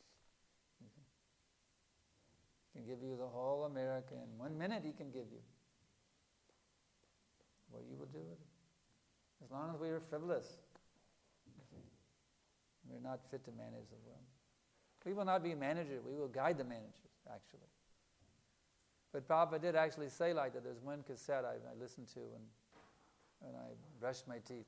He can give you the whole America in one minute he can give you. What you will do with it? As long as we are frivolous, we're not fit to manage the world. We will not be managers, we will guide the managers, actually. But Prabhupada did actually say like that. There's one cassette I, I listened to when, when I brushed my teeth.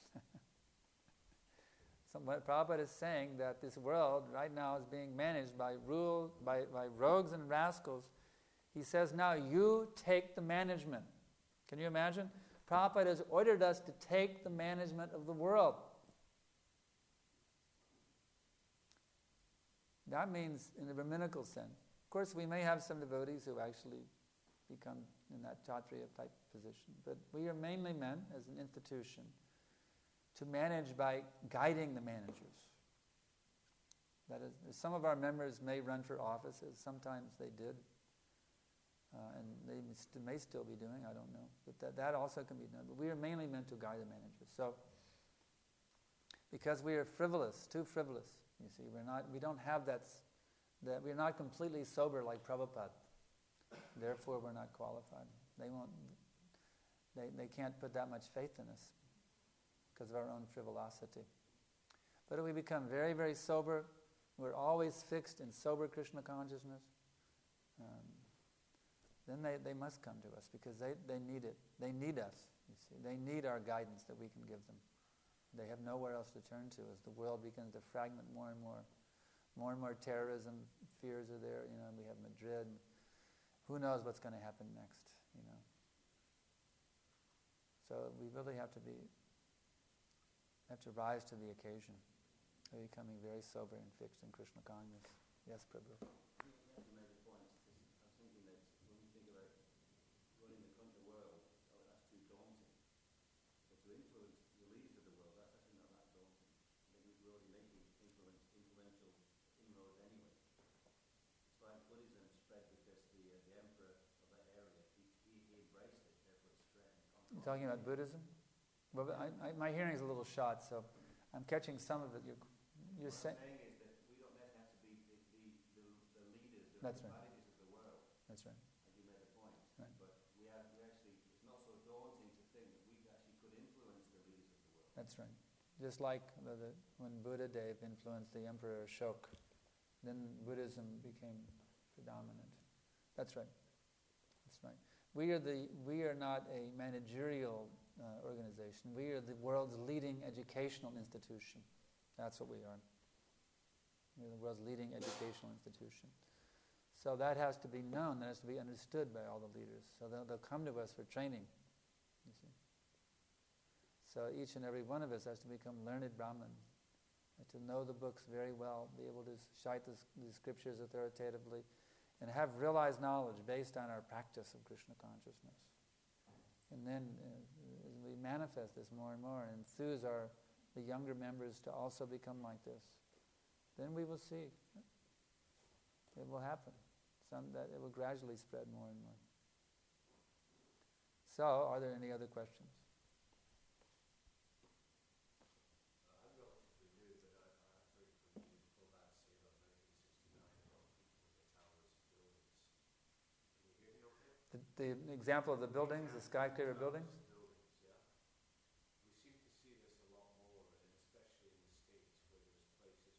So what Prabhupada is saying that this world right now is being managed by rule, by, by rogues and rascals. He says, now you take the management. Can you imagine? Prabhupada has ordered us to take the management of the world. That means in a Brahminical sense. Of course, we may have some devotees who actually become in that Kshatriya type position, but we are mainly meant as an institution to manage by guiding the managers. That is, some of our members may run for offices, sometimes they did, uh, and they st- may still be doing, I don't know, but that, that also can be done. But we are mainly meant to guide the managers. So, because we are frivolous, too frivolous, you see, we're not, we don't have that, that we're not completely sober like Prabhupada. Therefore, we're not qualified. They won't, they, they can't put that much faith in us because of our own frivolosity. But if we become very, very sober, we're always fixed in sober Krishna consciousness, um, then they, they must come to us because they, they need it. They need us, you see. They need our guidance that we can give them. They have nowhere else to turn to as the world begins to fragment more and more. More and more terrorism, fears are there. You know, we have Madrid. Who knows what's going to happen next, you know. So we really have to be, have to rise to the occasion of becoming very sober and fixed in Krishna consciousness. Yes, Prabhu. You made a point. I was thinking that when you think about running the country world, oh, that's too daunting. But to influence the leaders of the world, that's actually not that daunting. I think we're already making influence, influential inroads anyway. It's like Buddhism spread because the uh, the emperor of that area, he, he, he embraced it, therefore it spread. You're talking about Buddhism? Well, I, I, my hearing is a little shot, so I'm catching some of it. You're, you're what saying. I'm saying is that we don't necessarily have to be the, the, the, the leaders, the That's right. managers of the world. That's right. As you made a point. Right. But we, have, we actually, it's not so daunting to think that we actually could influence the leaders of the world. That's right. Just like the, the, when Buddha Dev influenced the Emperor Ashoka, then Buddhism became predominant. That's right. That's right. We are the we are not a managerial uh, organization. We are the world's leading educational institution. That's what we are. We're the world's leading educational institution. So that has to be known. That has to be understood by all the leaders. So they'll, they'll come to us for training. You see. So each and every one of us has to become learned Brahman, to know the books very well, be able to cite the, the scriptures authoritatively, and have realized knowledge based on our practice of Krishna consciousness. And then uh, as we manifest this more and more and enthuse our the younger members to also become like this, then we will see. It will happen. Some, that it will gradually spread more and more. So, are there any other questions? The, the example of the buildings, the skyscraper buildings? Buildings, yeah. We seem to see this a lot more, and especially in the States, where there's places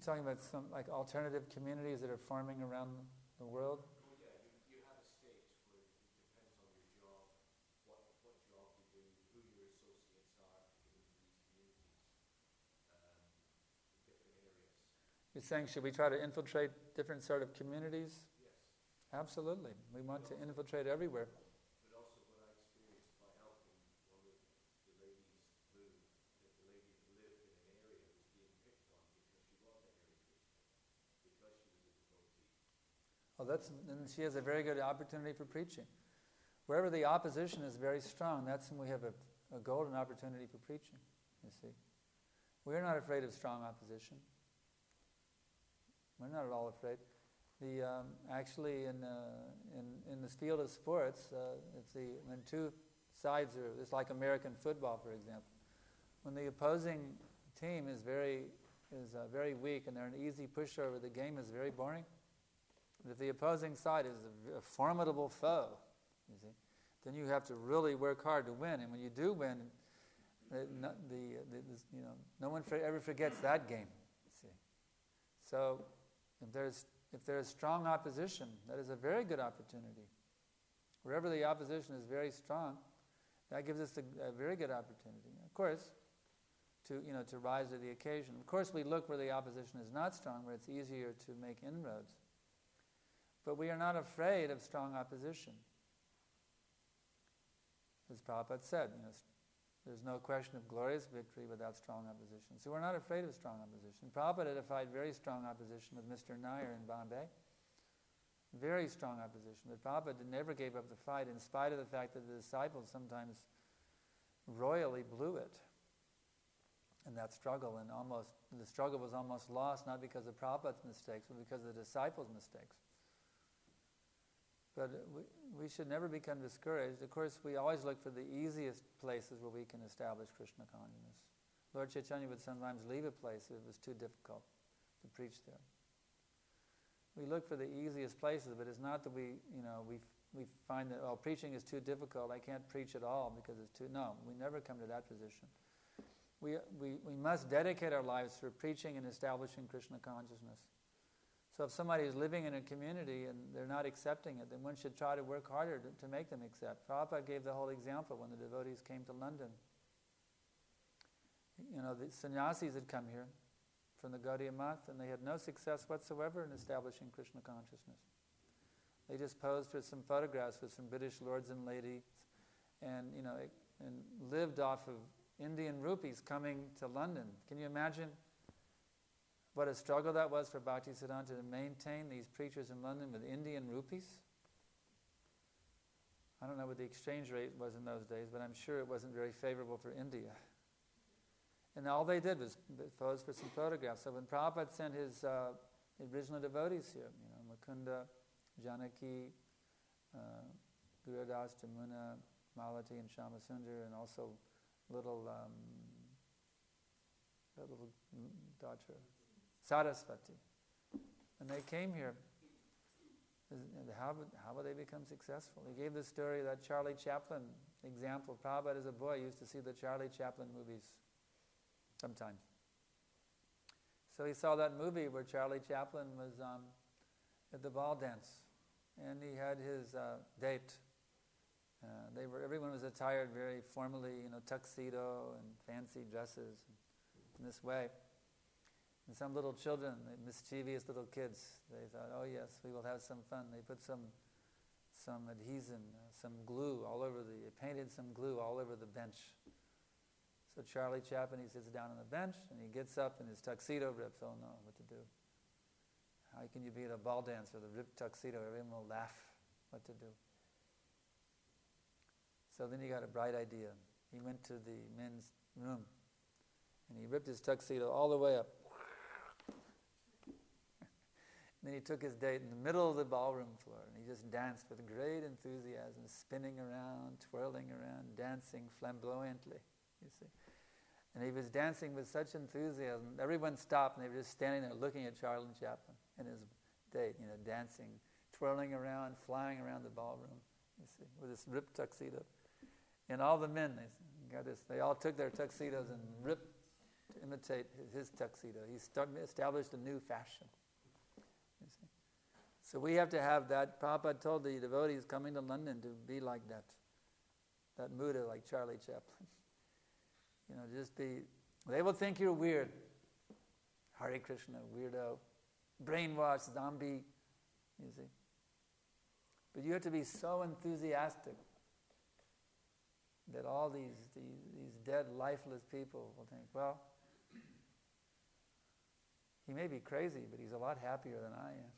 You're talking about some like alternative communities that are forming around the world? Well, yeah, you, you have a state where it depends on your job, what what job you do, who your associates are to get into these communities, um, in different areas. You're saying, should we try to infiltrate different sort of communities? Yes. Absolutely. We want to infiltrate everywhere. But also what I experienced by helping one of the ladies move, that the lady that lived in an area was being picked on because she was a Hare Krishna, because she was a devotee. Well, that's, and she has a very good opportunity for preaching. Wherever the opposition is very strong, that's when we have a, a golden opportunity for preaching, you see. We're not afraid of strong opposition. We're not at all afraid. The um, actually in, uh, in in this field of sports, uh, it's the when two sides are, it's like American football, for example. When the opposing team is very is uh, very weak and they're an easy pushover, the game is very boring. But if the opposing side is a, a formidable foe, you see, then you have to really work hard to win. And when you do win, the, the, the, the you know no one for, ever forgets that game. You see, so if there's If there is strong opposition, that is a very good opportunity. Wherever the opposition is very strong, that gives us a, a very good opportunity. Of course, to you know to rise to the occasion. Of course, we look where the opposition is not strong, where it's easier to make inroads. But we are not afraid of strong opposition. As Prabhupada said, you know, there's no question of glorious victory without strong opposition. So we're not afraid of strong opposition. Prabhupada had a fight very strong opposition with Mister Nair in Bombay. Very strong opposition. But Prabhupada never gave up the fight in spite of the fact that the disciples sometimes royally blew it in that struggle. And almost the struggle was almost lost, not because of Prabhupada's mistakes, but because of the disciples' mistakes. But we, we should never become discouraged. Of course, we always look for the easiest places where we can establish Krishna consciousness. Lord Chaitanya would sometimes leave a place if it was too difficult to preach there. We look for the easiest places, but it's not that we, you know, we we find that, oh, preaching is too difficult, I can't preach at all because it's too... No, we never come to that position. We, we, we must dedicate our lives for preaching and establishing Krishna consciousness. So if somebody is living in a community and they're not accepting it, then one should try to work harder to, to make them accept. Prabhupada gave the whole example when the devotees came to London. You know, the sannyasis had come here from the Gaudiya Math, and they had no success whatsoever in establishing Krishna consciousness. They just posed for some photographs with some British lords and ladies, and you know, and lived off of Indian rupees coming to London. Can you imagine what a struggle that was for Bhaktisiddhanta to maintain these preachers in London with Indian rupees? I don't know what the exchange rate was in those days, but I'm sure it wasn't very favorable for India. And all they did was pose for some photographs. So when Prabhupada sent his uh, original devotees here, you know, Mukunda, Janaki, uh, Gurudas, Jamuna, Malati, and Shamasundar, and also little um, that little daughter, Saraswati. And they came here. How would, how would they become successful? He gave the story of that Charlie Chaplin example. Prabhupada as a boy used to see the Charlie Chaplin movies sometimes. So he saw that movie where Charlie Chaplin was um, at the ball dance, and he had his uh, date. Uh, they were everyone was attired very formally, you know, tuxedo and fancy dresses in this way. And some little children, mischievous little kids, they thought, oh yes, we will have some fun. They put some some adhesion, uh, some glue all over the, they painted some glue all over the bench. So Charlie Chaplin, he sits down on the bench, and he gets up and his tuxedo rips. Oh no, what to do? How can you be at a ball dance with a ripped tuxedo? Everyone will laugh. What to do? So then he got a bright idea. He went to the men's room, and he ripped his tuxedo all the way up. And then he took his date in the middle of the ballroom floor, and he just danced with great enthusiasm, spinning around, twirling around, dancing flamboyantly, you see. And he was dancing with such enthusiasm. Everyone stopped, and they were just standing there looking at Charlie Chaplin and his date, you know, dancing, twirling around, flying around the ballroom, you see, with this ripped tuxedo. And all the men, they got this, they all took their tuxedos and ripped to imitate his, his tuxedo. He start, established a new fashion. You see? So we have to have that. Prabhupada told the devotees coming to London to be like that. That Muda, like Charlie Chaplin. You know, just be, they will think you're weird. Hare Krishna, weirdo. Brainwashed, zombie. You see. But you have to be so enthusiastic that all these, these, these dead, lifeless people will think, well, he may be crazy, but he's a lot happier than I am.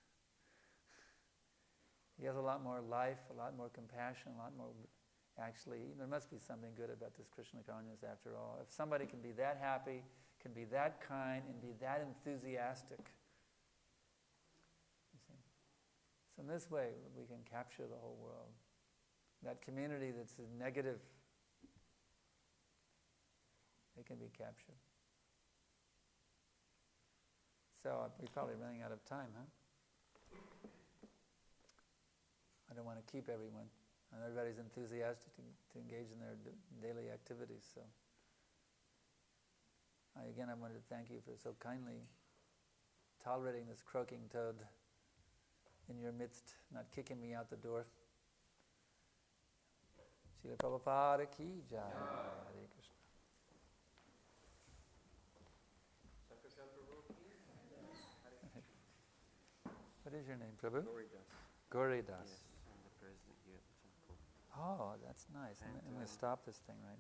He has a lot more life, a lot more compassion, a lot more... Actually, there must be something good about this Krishna consciousness after all. If somebody can be that happy, can be that kind, and be that enthusiastic. You see? So in this way, we can capture the whole world. That community that's negative, it can be captured. So we're probably running out of time, huh? I don't want to keep everyone. And everybody's enthusiastic to, to engage in their d- daily activities. So, I, again, I wanted to thank you for so kindly tolerating this croaking toad in your midst, not kicking me out the door. Srila Prabhupada ki jai. Hare Krishna. What is your name, Prabhu? Gauridas. Gauridas. Yes, I'm the president here at the temple. Oh, that's nice. I'm, I'm going to stop this thing right now.